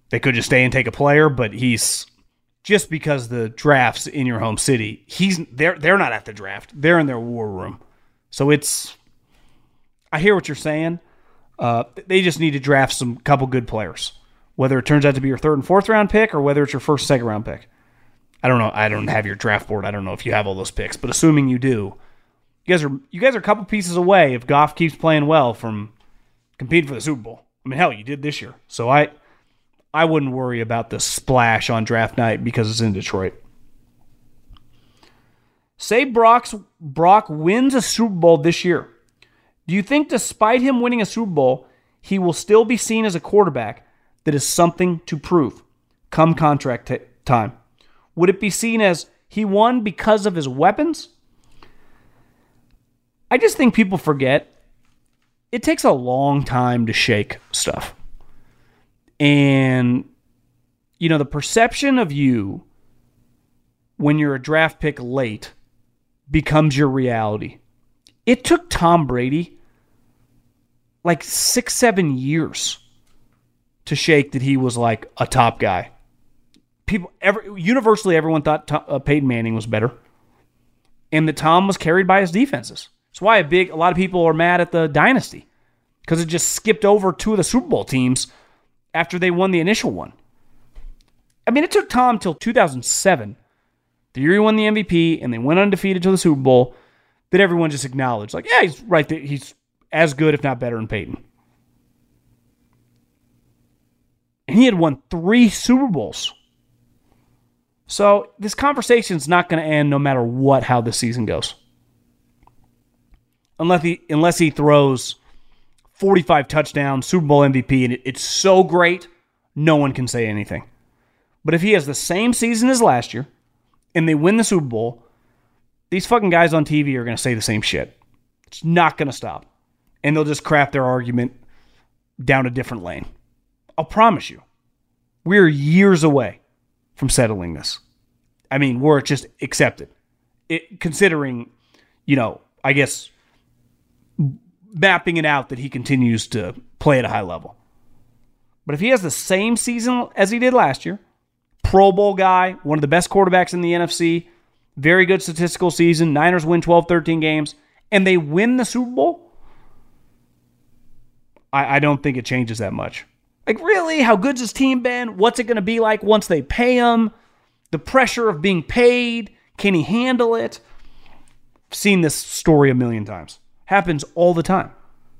They could just stay and take a player, but he's just because the draft's in your home city. He's they're they're not at the draft. They're in their war room. So it's I hear what you're saying. Uh, they just need to draft some couple good players. Whether it turns out to be your third and fourth round pick or whether it's your first, second round pick. I don't know. I don't have your draft board. I don't know if you have all those picks, but assuming you do, you guys are you guys are a couple pieces away if Goff keeps playing well from competing for the Super Bowl. I mean, hell, you did this year. So I I wouldn't worry about the splash on draft night because it's in Detroit. Say Brock's, Brock wins a Super Bowl this year. Do you think despite him winning a Super Bowl, he will still be seen as a quarterback that is something to prove come contract t- time? Would it be seen as he won because of his weapons? I just think people forget it takes a long time to shake stuff. And, you know, the perception of you when you're a draft pick late becomes your reality. It took Tom Brady like six, seven years to shake that he was like a top guy. People, every, universally, everyone thought Tom, uh, Peyton Manning was better, and that Tom was carried by his defenses. That's why a big, a lot of people are mad at the dynasty because it just skipped over two of the Super Bowl teams after they won the initial one. I mean, it took Tom till two thousand seven, the year he won the M V P, and they went undefeated to the Super Bowl, that everyone just acknowledged, like, yeah, he's right there. He's as good, if not better, than Peyton. And he had won three Super Bowls. So this conversation's not going to end no matter what, how this season goes. Unless he, unless he throws forty-five touchdowns, Super Bowl M V P, and it, it's so great, no one can say anything. But if he has the same season as last year, and they win the Super Bowl, these fucking guys on T V are going to say the same shit. It's not going to stop. And they'll just craft their argument down a different lane. I'll promise you, we're years away from settling this. I mean, we're just accepted. It, considering, you know, I guess, mapping it out that he continues to play at a high level. But if he has the same season as he did last year, Pro Bowl guy, one of the best quarterbacks in the N F C, very good statistical season, Niners win twelve, thirteen games, and they win the Super Bowl, I, I don't think it changes that much. Like, really? How good's his team been? What's it going to be like once they pay him? The pressure of being paid. Can he handle it? I've seen this story a million times. Happens all the time.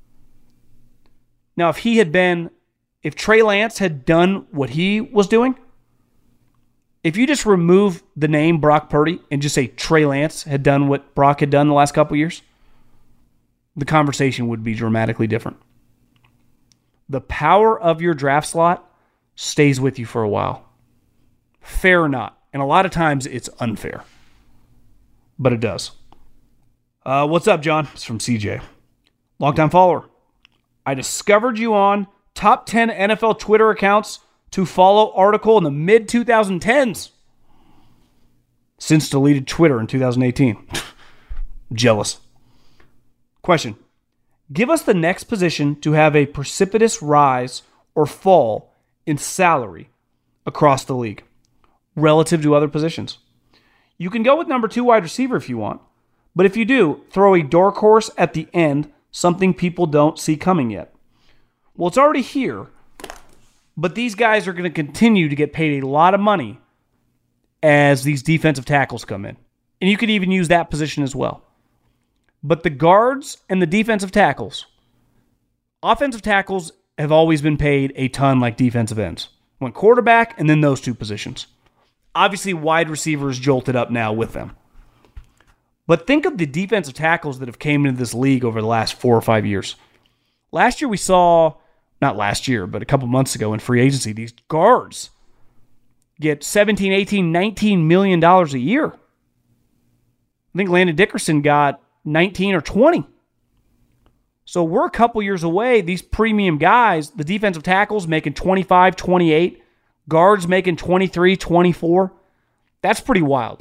Now, if he had been, if Trey Lance had done what he was doing, if you just remove the name Brock Purdy and just say Trey Lance had done what Brock had done the last couple years, the conversation would be dramatically different. The power of your draft slot stays with you for a while. Fair or not. And a lot of times it's unfair. But it does. Uh, what's up, John? It's from C J. Longtime follower. I discovered you on top ten N F L Twitter accounts to follow article in the mid twenty tens. Since deleted Twitter in two thousand eighteen. Jealous. Question. Give us the next position to have a precipitous rise or fall in salary across the league relative to other positions. You can go with number two wide receiver if you want, but if you do, throw a dark horse at the end, something people don't see coming yet. Well, it's already here, but these guys are going to continue to get paid a lot of money as these defensive tackles come in. And you could even use that position as well. But the guards and the defensive tackles, offensive tackles have always been paid a ton like defensive ends. One quarterback and then those two positions. Obviously, wide receivers jolted up now with them. But think of the defensive tackles that have came into this league over the last four or five years. Last year we saw, not last year, but a couple months ago in free agency, these guards get seventeen, eighteen, nineteen million dollars a year. I think Landon Dickerson got nineteen or twenty. So we're a couple years away. These premium guys, the defensive tackles making twenty-five, twenty-eight, guards making twenty-three, twenty-four. That's pretty wild.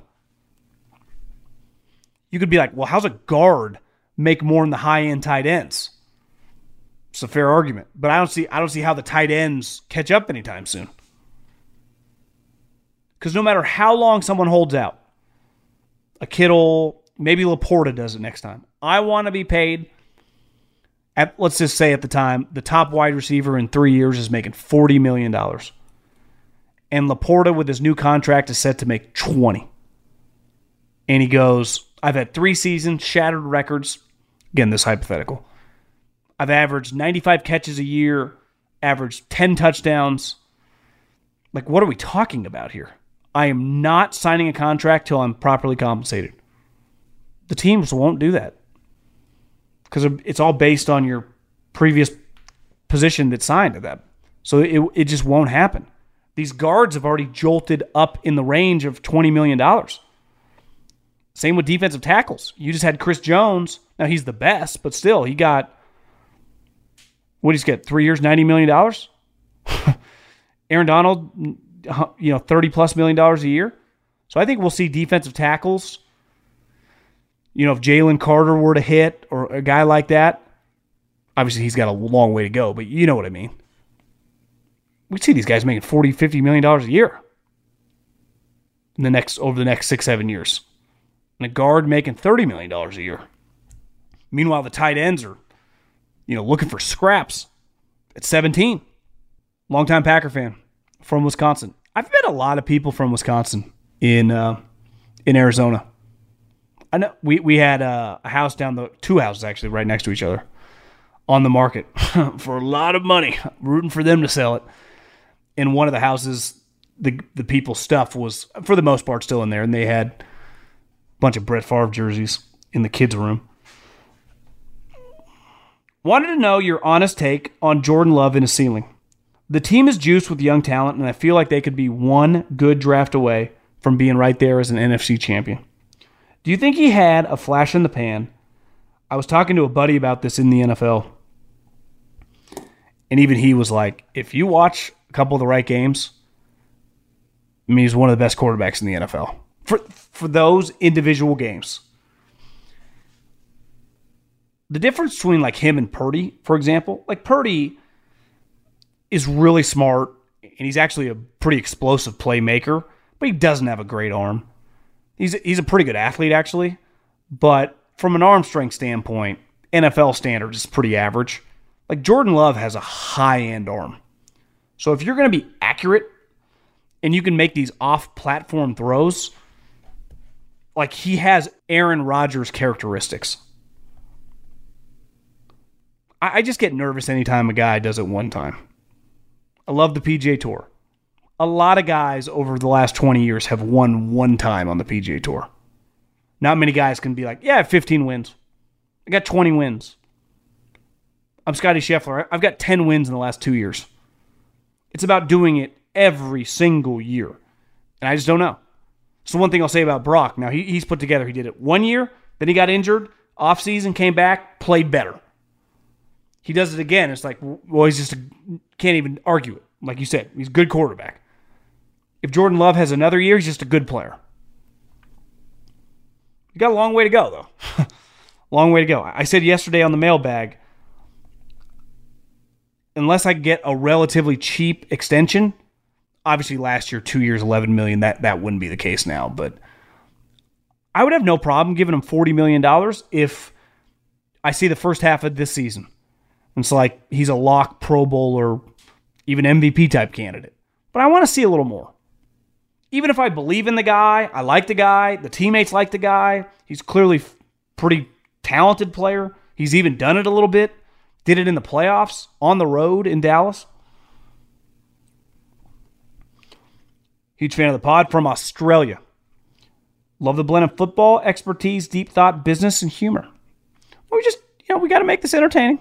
You could be like, well, how's a guard make more than the high-end tight ends? It's a fair argument, but I don't see I don't see how the tight ends catch up anytime soon. Because no matter how long someone holds out, a Kittle, maybe Laporta does it next time. I want to be paid, at, let's just say at the time, the top wide receiver in three years is making forty million dollars. And Laporta with his new contract is set to make twenty. And he goes, I've had three seasons, shattered records. Again, this hypothetical. I've averaged ninety-five catches a year, averaged ten touchdowns. Like, what are we talking about here? I am not signing a contract till I'm properly compensated. The teams won't do that because it's all based on your previous position that signed at that. So it, it just won't happen. These guards have already jolted up in the range of twenty million dollars. Same with defensive tackles. You just had Chris Jones. Now, he's the best, but still, he got, what did he get, three years, ninety million dollars? Aaron Donald, you know, thirty plus million dollars a year. So I think we'll see defensive tackles. You know, if Jalen Carter were to hit or a guy like that, obviously he's got a long way to go, but you know what I mean. We see these guys making forty, fifty million dollars a year in the next over the next six, seven years. And a guard making thirty million dollars a year. Meanwhile, the tight ends are, you know, looking for scraps at seventeen. Longtime Packer fan from Wisconsin. I've met a lot of people from Wisconsin in uh, in Arizona. I know we we had a, a house down the two houses actually right next to each other on the market for a lot of money. Rooting for them to sell it. In one of the houses, the the people's stuff was for the most part still in there, and they had a bunch of Brett Favre jerseys in the kids' room. Wanted to know your honest take on Jordan Love and his ceiling. The team is juiced with young talent, and I feel like they could be one good draft away from being right there as an N F C champion. Do you think he had a flash in the pan? I was talking to a buddy about this in the N F L, and even he was like, if you watch a couple of the right games, I mean, he's one of the best quarterbacks in the N F L. For, for those individual games. The difference between like him and Purdy, for example, like Purdy is really smart, and he's actually a pretty explosive playmaker, but he doesn't have a great arm. He's he's a pretty good athlete, actually, but from an arm strength standpoint, N F L standards is pretty average. Like Jordan Love has a high-end arm. So if you're going to be accurate and you can make these off-platform throws, like he has Aaron Rodgers characteristics. I, I just get nervous anytime a guy does it one time. I love the P G A Tour. A lot of guys over the last twenty years have won one time on the P G A Tour. Not many guys can be like, yeah, I have fifteen wins. I got twenty wins. I'm Scotty Scheffler. I've got ten wins in the last two years. It's about doing it every single year. And I just don't know. So one thing I'll say about Brock, now he, he's put together, he did it one year, then he got injured, offseason, came back, played better. He does it again. It's like, well, he's just, a, can't even argue it. Like you said, he's a good quarterback. If Jordan Love has another year, he's just a good player. You got a long way to go, though. Long way to go. I said yesterday on the mailbag, unless I get a relatively cheap extension, obviously last year, two years, eleven million dollars, that, that wouldn't be the case now, but I would have no problem giving him forty million dollars if I see the first half of this season. It's like he's a lock Pro Bowl or even M V P type candidate. But I want to see a little more. Even if I believe in the guy, I like the guy, the teammates like the guy, he's clearly a pretty talented player. He's even done it a little bit. Did it in the playoffs, on the road in Dallas. Huge fan of the pod from Australia. Love the blend of football, expertise, deep thought, business, and humor. We just, you know, we got to make this entertaining.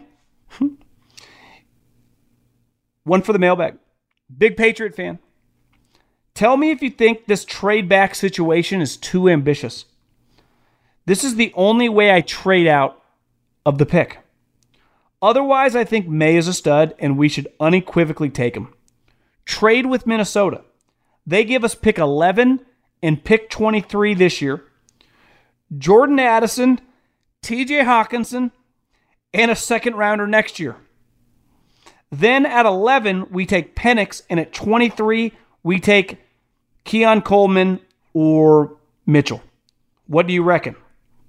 One for the mailbag. Big Patriot fan. Tell me if you think this trade back situation is too ambitious. This is the only way I trade out of the pick. Otherwise, I think May is a stud and we should unequivocally take him. Trade with Minnesota. They give us pick eleven and pick twenty-three this year. Jordan Addison, T J Hawkinson, and a second rounder next year. Then at eleven, we take Penix, and at twenty-three, we take Keon Coleman or Mitchell? What do you reckon?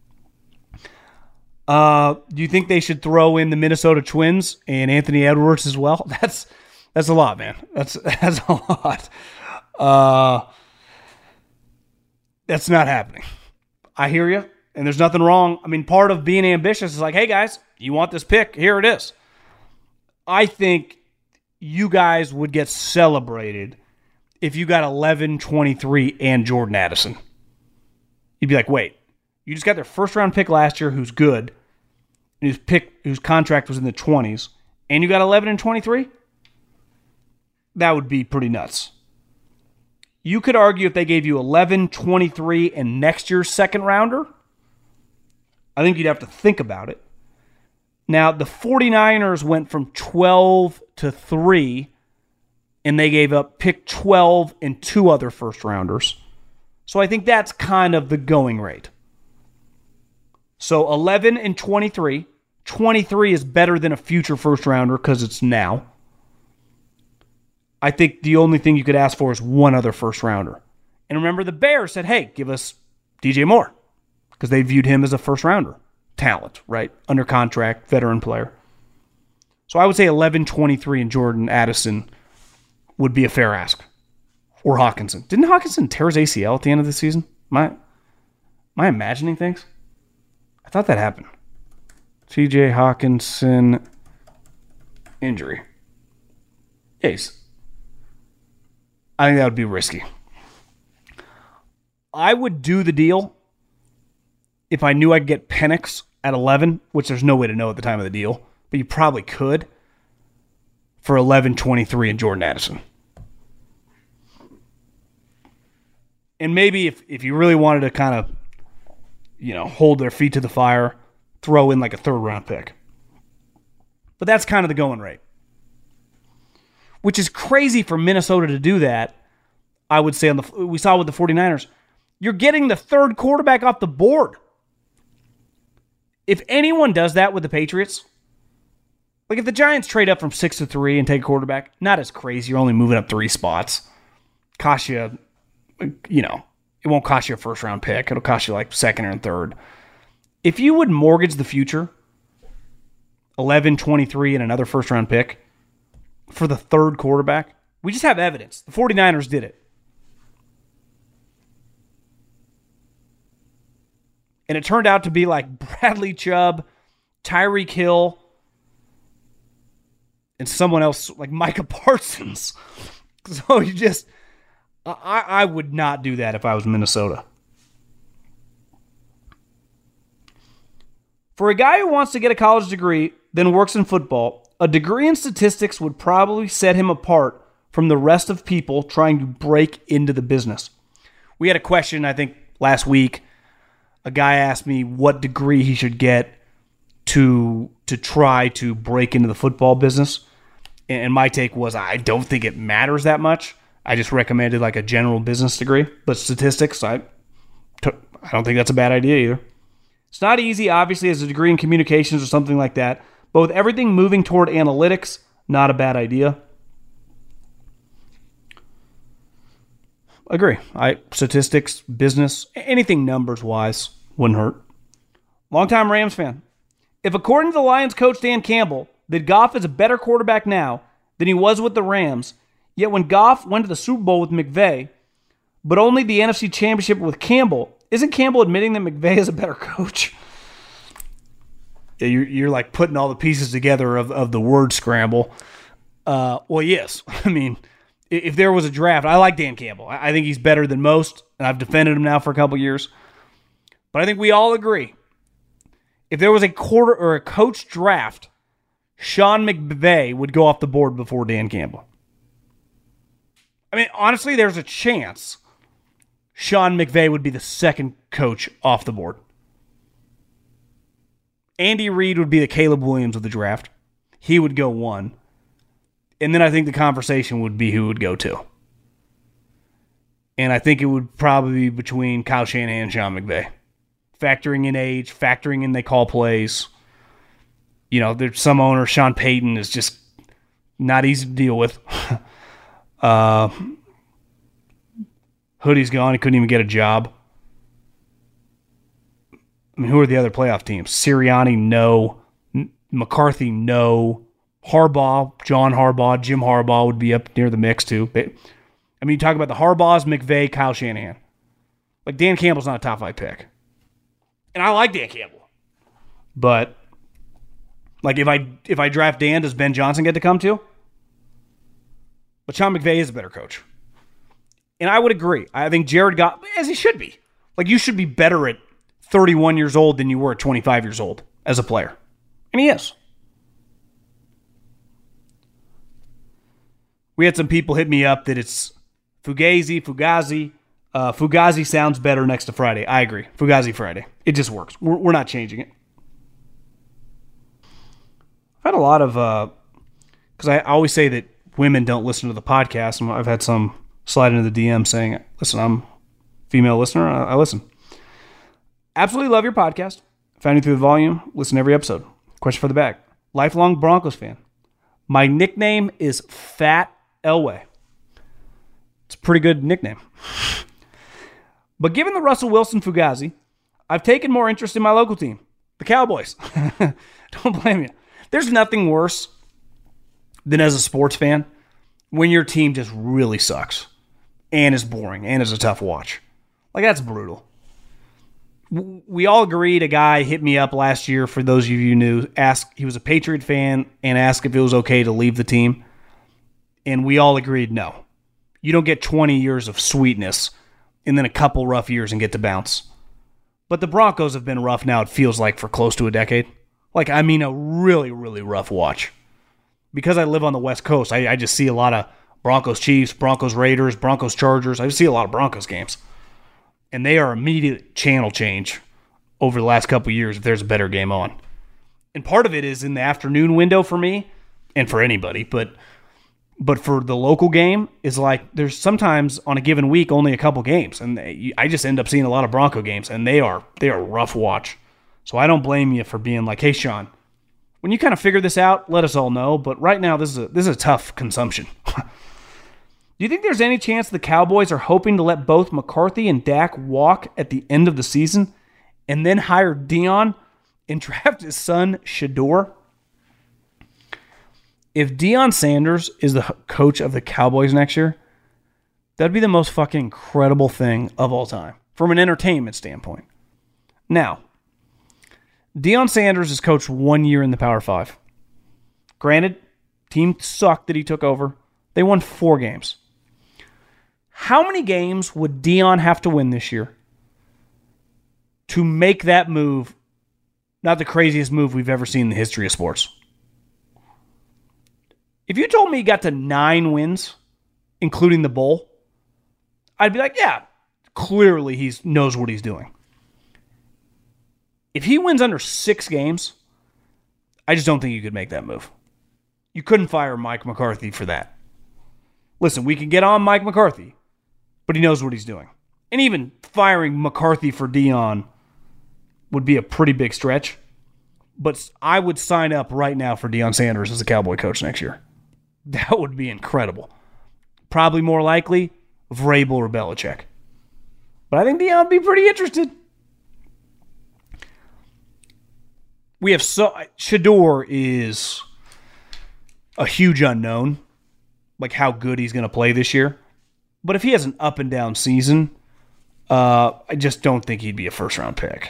Uh, do you think they should throw in the Minnesota Twins and Anthony Edwards as well? That's that's a lot, man. That's that's a lot. Uh, that's not happening. I hear you, and there's nothing wrong. I mean, part of being ambitious is like, hey, guys, you want this pick? Here it is. I think you guys would get celebrated if you got eleven, twenty-three, and Jordan Addison. You'd be like, wait, you just got their first-round pick last year who's good, and whose pick, whose contract was in the twenties, and you got eleven and twenty-three? That would be pretty nuts. You could argue if they gave you eleven, twenty-three, and next year's second rounder, I think you'd have to think about it. Now, the 49ers went from twelve to three, and they gave up pick twelve and two other first-rounders. So I think that's kind of the going rate. So eleven and twenty-three. twenty-three is better than a future first-rounder because it's now. I think the only thing you could ask for is one other first-rounder. And remember, the Bears said, hey, give us D J Moore, because they viewed him as a first-rounder. Talent, right? Under contract, veteran player. So I would say eleven, twenty-three, and Jordan Addison would be a fair ask. Or Hawkinson. Didn't Hawkinson tear his A C L at the end of the season? Am I, am I imagining things? I thought that happened. T J Hawkinson injury. Yes. I think that would be risky. I would do the deal if I knew I'd get Penix at eleven, which there's no way to know at the time of the deal, but you probably could, for eleven, twenty-three, and Jordan Addison. And maybe if, if you really wanted to kind of, you know, hold their feet to the fire, throw in like a third round pick. But that's kind of the going rate. Which is crazy for Minnesota to do that, I would say. On the we saw with the 49ers. You're getting the third quarterback off the board. If anyone does that with the Patriots, like if the Giants trade up from six to three and take a quarterback, not as crazy. You're only moving up three spots. Cost you, you know, it won't cost you a first round pick. It'll cost you like second or third. If you would mortgage the future, eleven, twenty-three, and another first round pick for the third quarterback, we just have evidence. The 49ers did it. And it turned out to be like Bradley Chubb, Tyreek Hill, and someone else like Micah Parsons. So you just, I, I would not do that if I was Minnesota. For a guy who wants to get a college degree, then works in football, a degree in statistics would probably set him apart from the rest of people trying to break into the business. We had a question, I think, last week. A guy asked me what degree he should get to to try to break into the football business. And my take was, I don't think it matters that much. I just recommended like a general business degree. But statistics, I, I don't think that's a bad idea either. It's not easy, obviously, as a degree in communications or something like that. But with everything moving toward analytics, not a bad idea. Agree. I statistics, business, anything numbers-wise wouldn't hurt. Longtime Rams fan. If according to the Lions coach Dan Campbell, that Goff is a better quarterback now than he was with the Rams, yet when Goff went to the Super Bowl with McVay, but only the N F C Championship with Campbell, isn't Campbell admitting that McVay is a better coach? Yeah, you're, you're like putting all the pieces together of, of the word scramble. Uh, well, yes. I mean, if there was a draft, I like Dan Campbell. I think he's better than most, and I've defended him now for a couple years. But I think we all agree, if there was a quarter or a coach draft, Sean McVay would go off the board before Dan Campbell. I mean, honestly, there's a chance Sean McVay would be the second coach off the board. Andy Reid would be the Caleb Williams of the draft. He would go one. And then I think the conversation would be who would go two. And I think it would probably be between Kyle Shanahan and Sean McVay. Factoring in age, factoring in they call plays. You know, there's some owner, Sean Payton, is just not easy to deal with. uh, Hoodie's gone. He couldn't even get a job. I mean, who are the other playoff teams? Sirianni, no. McCarthy, no. Harbaugh, John Harbaugh, Jim Harbaugh would be up near the mix too. I mean, you talk about the Harbaughs, McVay, Kyle Shanahan. Like, Dan Campbell's not a top five pick. And I like Dan Campbell. But, like, if I if I draft Dan, does Ben Johnson get to come too? But Sean McVay is a better coach. And I would agree. I think Jared Goff, as he should be. Like, you should be better at thirty-one years old than you were at twenty-five years old as a player. And he is. We had some people hit me up that it's Fugazi, Fugazi. Uh, Fugazi sounds better next to Friday. I agree. Fugazi Friday. It just works. We're, we're not changing it. I've had a lot of, because uh, I always say that women don't listen to the podcast, and I've had some slide into the D M saying, listen, I'm a female listener. I, I listen. Absolutely love your podcast. Found you through the volume. Listen to every episode. Question for the bag. Lifelong Broncos fan. My nickname is Fat Elway. It's a pretty good nickname. But given the Russell Wilson Fugazi, I've taken more interest in my local team, the Cowboys. Don't blame you. There's nothing worse than as a sports fan when your team just really sucks and is boring and is a tough watch. Like, that's brutal. We all agreed. A guy hit me up last year, for those of you who knew, asked, he was a Patriot fan, and asked if it was okay to leave the team. And we all agreed no. You don't get twenty years of sweetness and then a couple rough years and get to bounce. But the Broncos have been rough now, it feels like, for close to a decade. Like, I mean, a really, really rough watch. Because I live on the West Coast, I, I just see a lot of Broncos Chiefs, Broncos Raiders, Broncos Chargers. I just see a lot of Broncos games. And they are immediate channel change over the last couple of years if there's a better game on. And part of it is in the afternoon window for me and for anybody, but but for the local game is like there's sometimes on a given week only a couple games, and they, I just end up seeing a lot of Bronco games, and they are they are rough watch. So I don't blame you for being like, hey, Sean, when you kind of figure this out, let us all know. But right now, this is a, this is a tough consumption. Do you think there's any chance the Cowboys are hoping to let both McCarthy and Dak walk at the end of the season and then hire Deion and draft his son, Shedeur? If Deion Sanders is the coach of the Cowboys next year, that'd be the most fucking incredible thing of all time from an entertainment standpoint. Now, Deion Sanders has coached one year in the Power Five. Granted, team sucked that he took over. They won four games. How many games would Deion have to win this year to make that move not the craziest move we've ever seen in the history of sports? If you told me he got to nine wins, including the bowl, I'd be like, yeah, clearly he knows what he's doing. If he wins under six games, I just don't think you could make that move. You couldn't fire Mike McCarthy for that. Listen, we can get on Mike McCarthy, but he knows what he's doing. And even firing McCarthy for Deion would be a pretty big stretch. But I would sign up right now for Deion Sanders as a Cowboy coach next year. That would be incredible. Probably more likely, Vrabel or Belichick. But I think Deion would be pretty interested. We have so... Shedeur is a huge unknown, like how good he's going to play this year. But if he has an up and down season, uh, I just don't think he'd be a first round pick.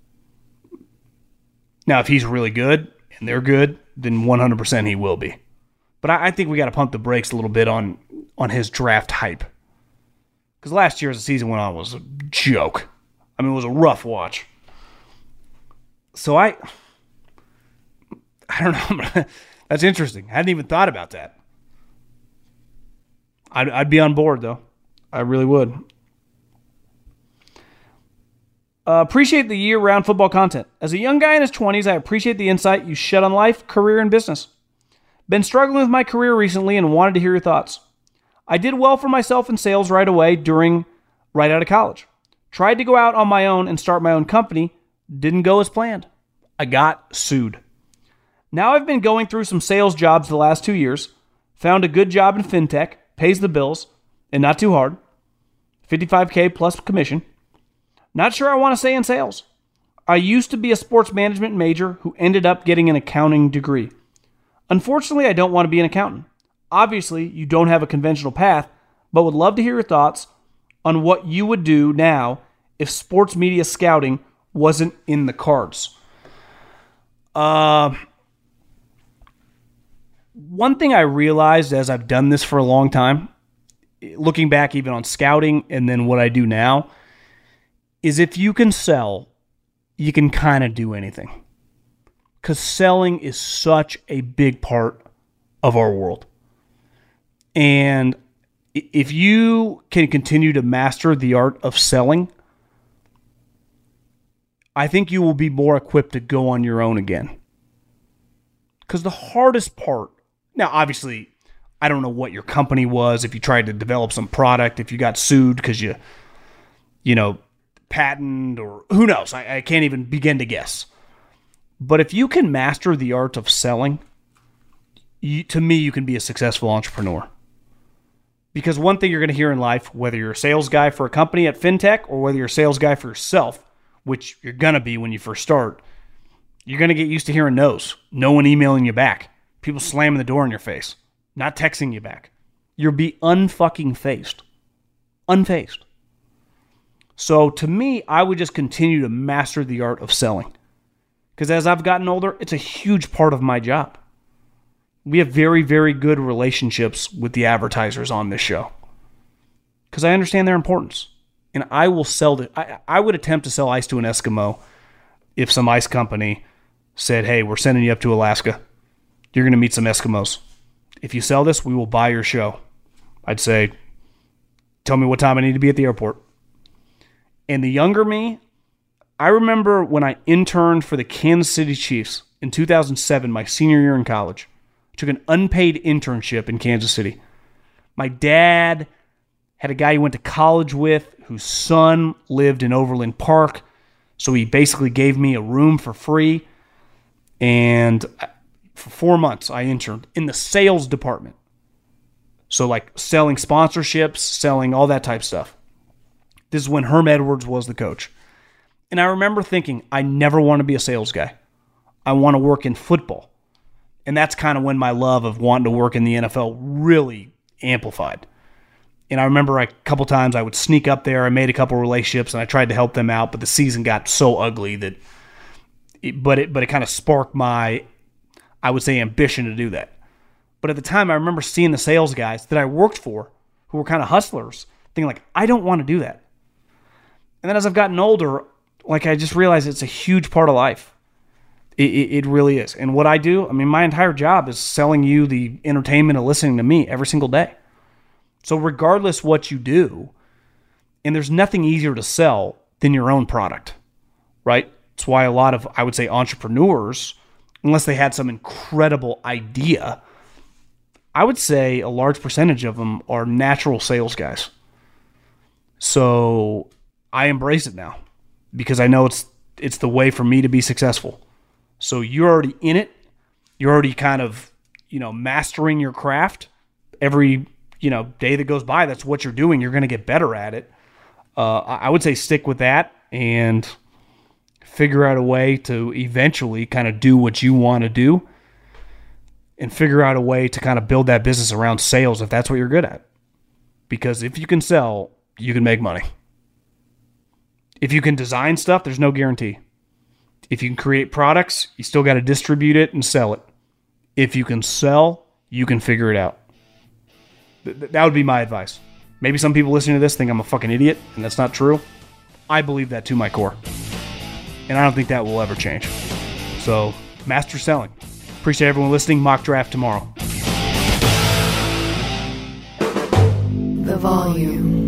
Now, if he's really good and they're good, then one hundred percent he will be. But I, I think we got to pump the brakes a little bit on, on his draft hype. Because last year as the season went on was a joke. I mean, it was a rough watch. So I... I don't know. That's interesting. I hadn't even thought about that. I'd, I'd be on board, though. I really would. Uh, appreciate the year-round football content. As a young guy in his twenties, I appreciate the insight you shed on life, career, and business. Been struggling with my career recently and wanted to hear your thoughts. I did well for myself in sales right away during right out of college. Tried to go out on my own and start my own company. Didn't go as planned. I got sued. Now I've been going through some sales jobs the last two years. Found a good job in fintech, pays the bills, and not too hard. fifty-five K plus commission. Not sure I want to stay in sales. I used to be a sports management major who ended up getting an accounting degree. Unfortunately, I don't want to be an accountant. Obviously, you don't have a conventional path, but would love to hear your thoughts on what you would do now if sports media scouting wasn't in the cards. Uh, one thing I realized as I've done this for a long time, looking back even on scouting and then what I do now, is if you can sell, you can kind of do anything. Because selling is such a big part of our world. And if you can continue to master the art of selling, I think you will be more equipped to go on your own again. Because the hardest part, now obviously, I don't know what your company was, if you tried to develop some product, if you got sued because you, you know, patent or who knows, I, I can't even begin to guess. But if you can master the art of selling, you, to me, you can be a successful entrepreneur. Because one thing you're going to hear in life, whether you're a sales guy for a company at FinTech or whether you're a sales guy for yourself, which you're going to be when you first start, you're going to get used to hearing no's. No one emailing you back. People slamming the door in your face. Not texting you back. You'll be unfucking faced. Unfaced. So to me, I would just continue to master the art of selling. Because as I've gotten older, it's a huge part of my job. We have very, very good relationships with the advertisers on this show. Because I understand their importance. And I will sell the, I, I would attempt to sell ice to an Eskimo if some ice company said, hey, we're sending you up to Alaska. You're going to meet some Eskimos. If you sell this, we will buy your show. I'd say, tell me what time I need to be at the airport. And the younger me, I remember when I interned for the Kansas City Chiefs in two thousand seven, my senior year in college. I took an unpaid internship in Kansas City. My dad had a guy he went to college with whose son lived in Overland Park. So he basically gave me a room for free. And for four months, I interned in the sales department. So like selling sponsorships, selling all that type of stuff. This is when Herm Edwards was the coach. And I remember thinking, I never want to be a sales guy. I want to work in football. And that's kind of when my love of wanting to work in the N F L really amplified. And I remember a couple times I would sneak up there. I made a couple relationships and I tried to help them out, but the season got so ugly that, it, but it but it kind of sparked my, I would say, ambition to do that. But at the time, I remember seeing the sales guys that I worked for, who were kind of hustlers, thinking like, I don't want to do that. And then as I've gotten older, like I just realized it's a huge part of life. It, it, it really is. And what I do, I mean, my entire job is selling you the entertainment of listening to me every single day. So regardless what you do, and there's nothing easier to sell than your own product, right? It's why a lot of, I would say, entrepreneurs, unless they had some incredible idea, I would say a large percentage of them are natural sales guys. So I embrace it now because I know it's it's the way for me to be successful. So you're already in it. You're already kind of, you know, mastering your craft. Every, you know, day that goes by, that's what you're doing. You're going to get better at it. Uh, I would say stick with that and figure out a way to eventually kind of do what you want to do and figure out a way to kind of build that business around sales if that's what you're good at. Because if you can sell, you can make money. If you can design stuff, there's no guarantee. If you can create products, you still got to distribute it and sell it. If you can sell, you can figure it out. Th- that would be my advice. Maybe some people listening to this think I'm a fucking idiot, and that's not true. I believe that to my core. And I don't think that will ever change. So, master selling. Appreciate everyone listening. Mock draft tomorrow. The volume.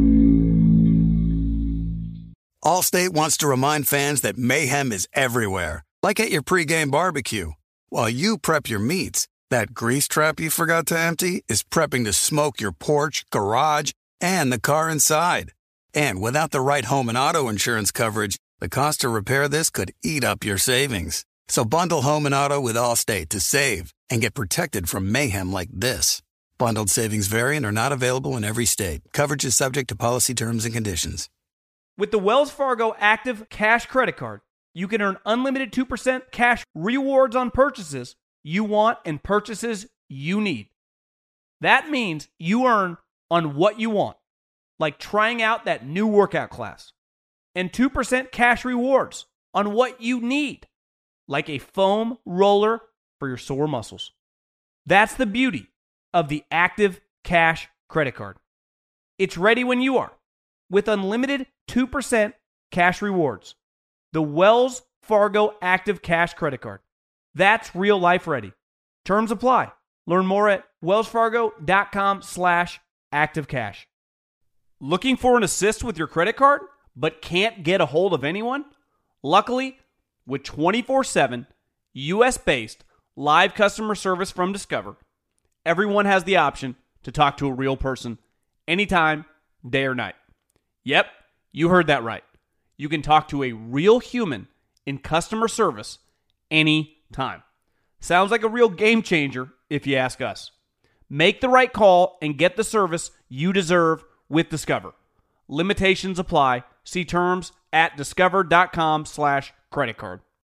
Allstate wants to remind fans that mayhem is everywhere, like at your pregame barbecue. While you prep your meats, that grease trap you forgot to empty is prepping to smoke your porch, garage, and the car inside. And without the right home and auto insurance coverage, the cost to repair this could eat up your savings. So bundle home and auto with Allstate to save and get protected from mayhem like this. Bundled savings vary and are not available in every state. Coverage is subject to policy terms and conditions. With the Wells Fargo Active Cash Credit Card, you can earn unlimited two percent cash rewards on purchases you want and purchases you need. That means you earn on what you want, like trying out that new workout class, and two percent cash rewards on what you need, like a foam roller for your sore muscles. That's the beauty of the Active Cash Credit Card. It's ready when you are, with unlimited two percent cash rewards. The Wells Fargo Active Cash Credit Card. That's real life ready. Terms apply. Learn more at wellsfargo.com slash activecash. Looking for an assist with your credit card, but can't get a hold of anyone? Luckily, with twenty-four seven U S-based live customer service from Discover, everyone has the option to talk to a real person anytime, day or night. Yep, you heard that right. You can talk to a real human in customer service anytime. Sounds like a real game changer if you ask us. Make the right call and get the service you deserve with Discover. Limitations apply. See terms at discover.com slash credit card.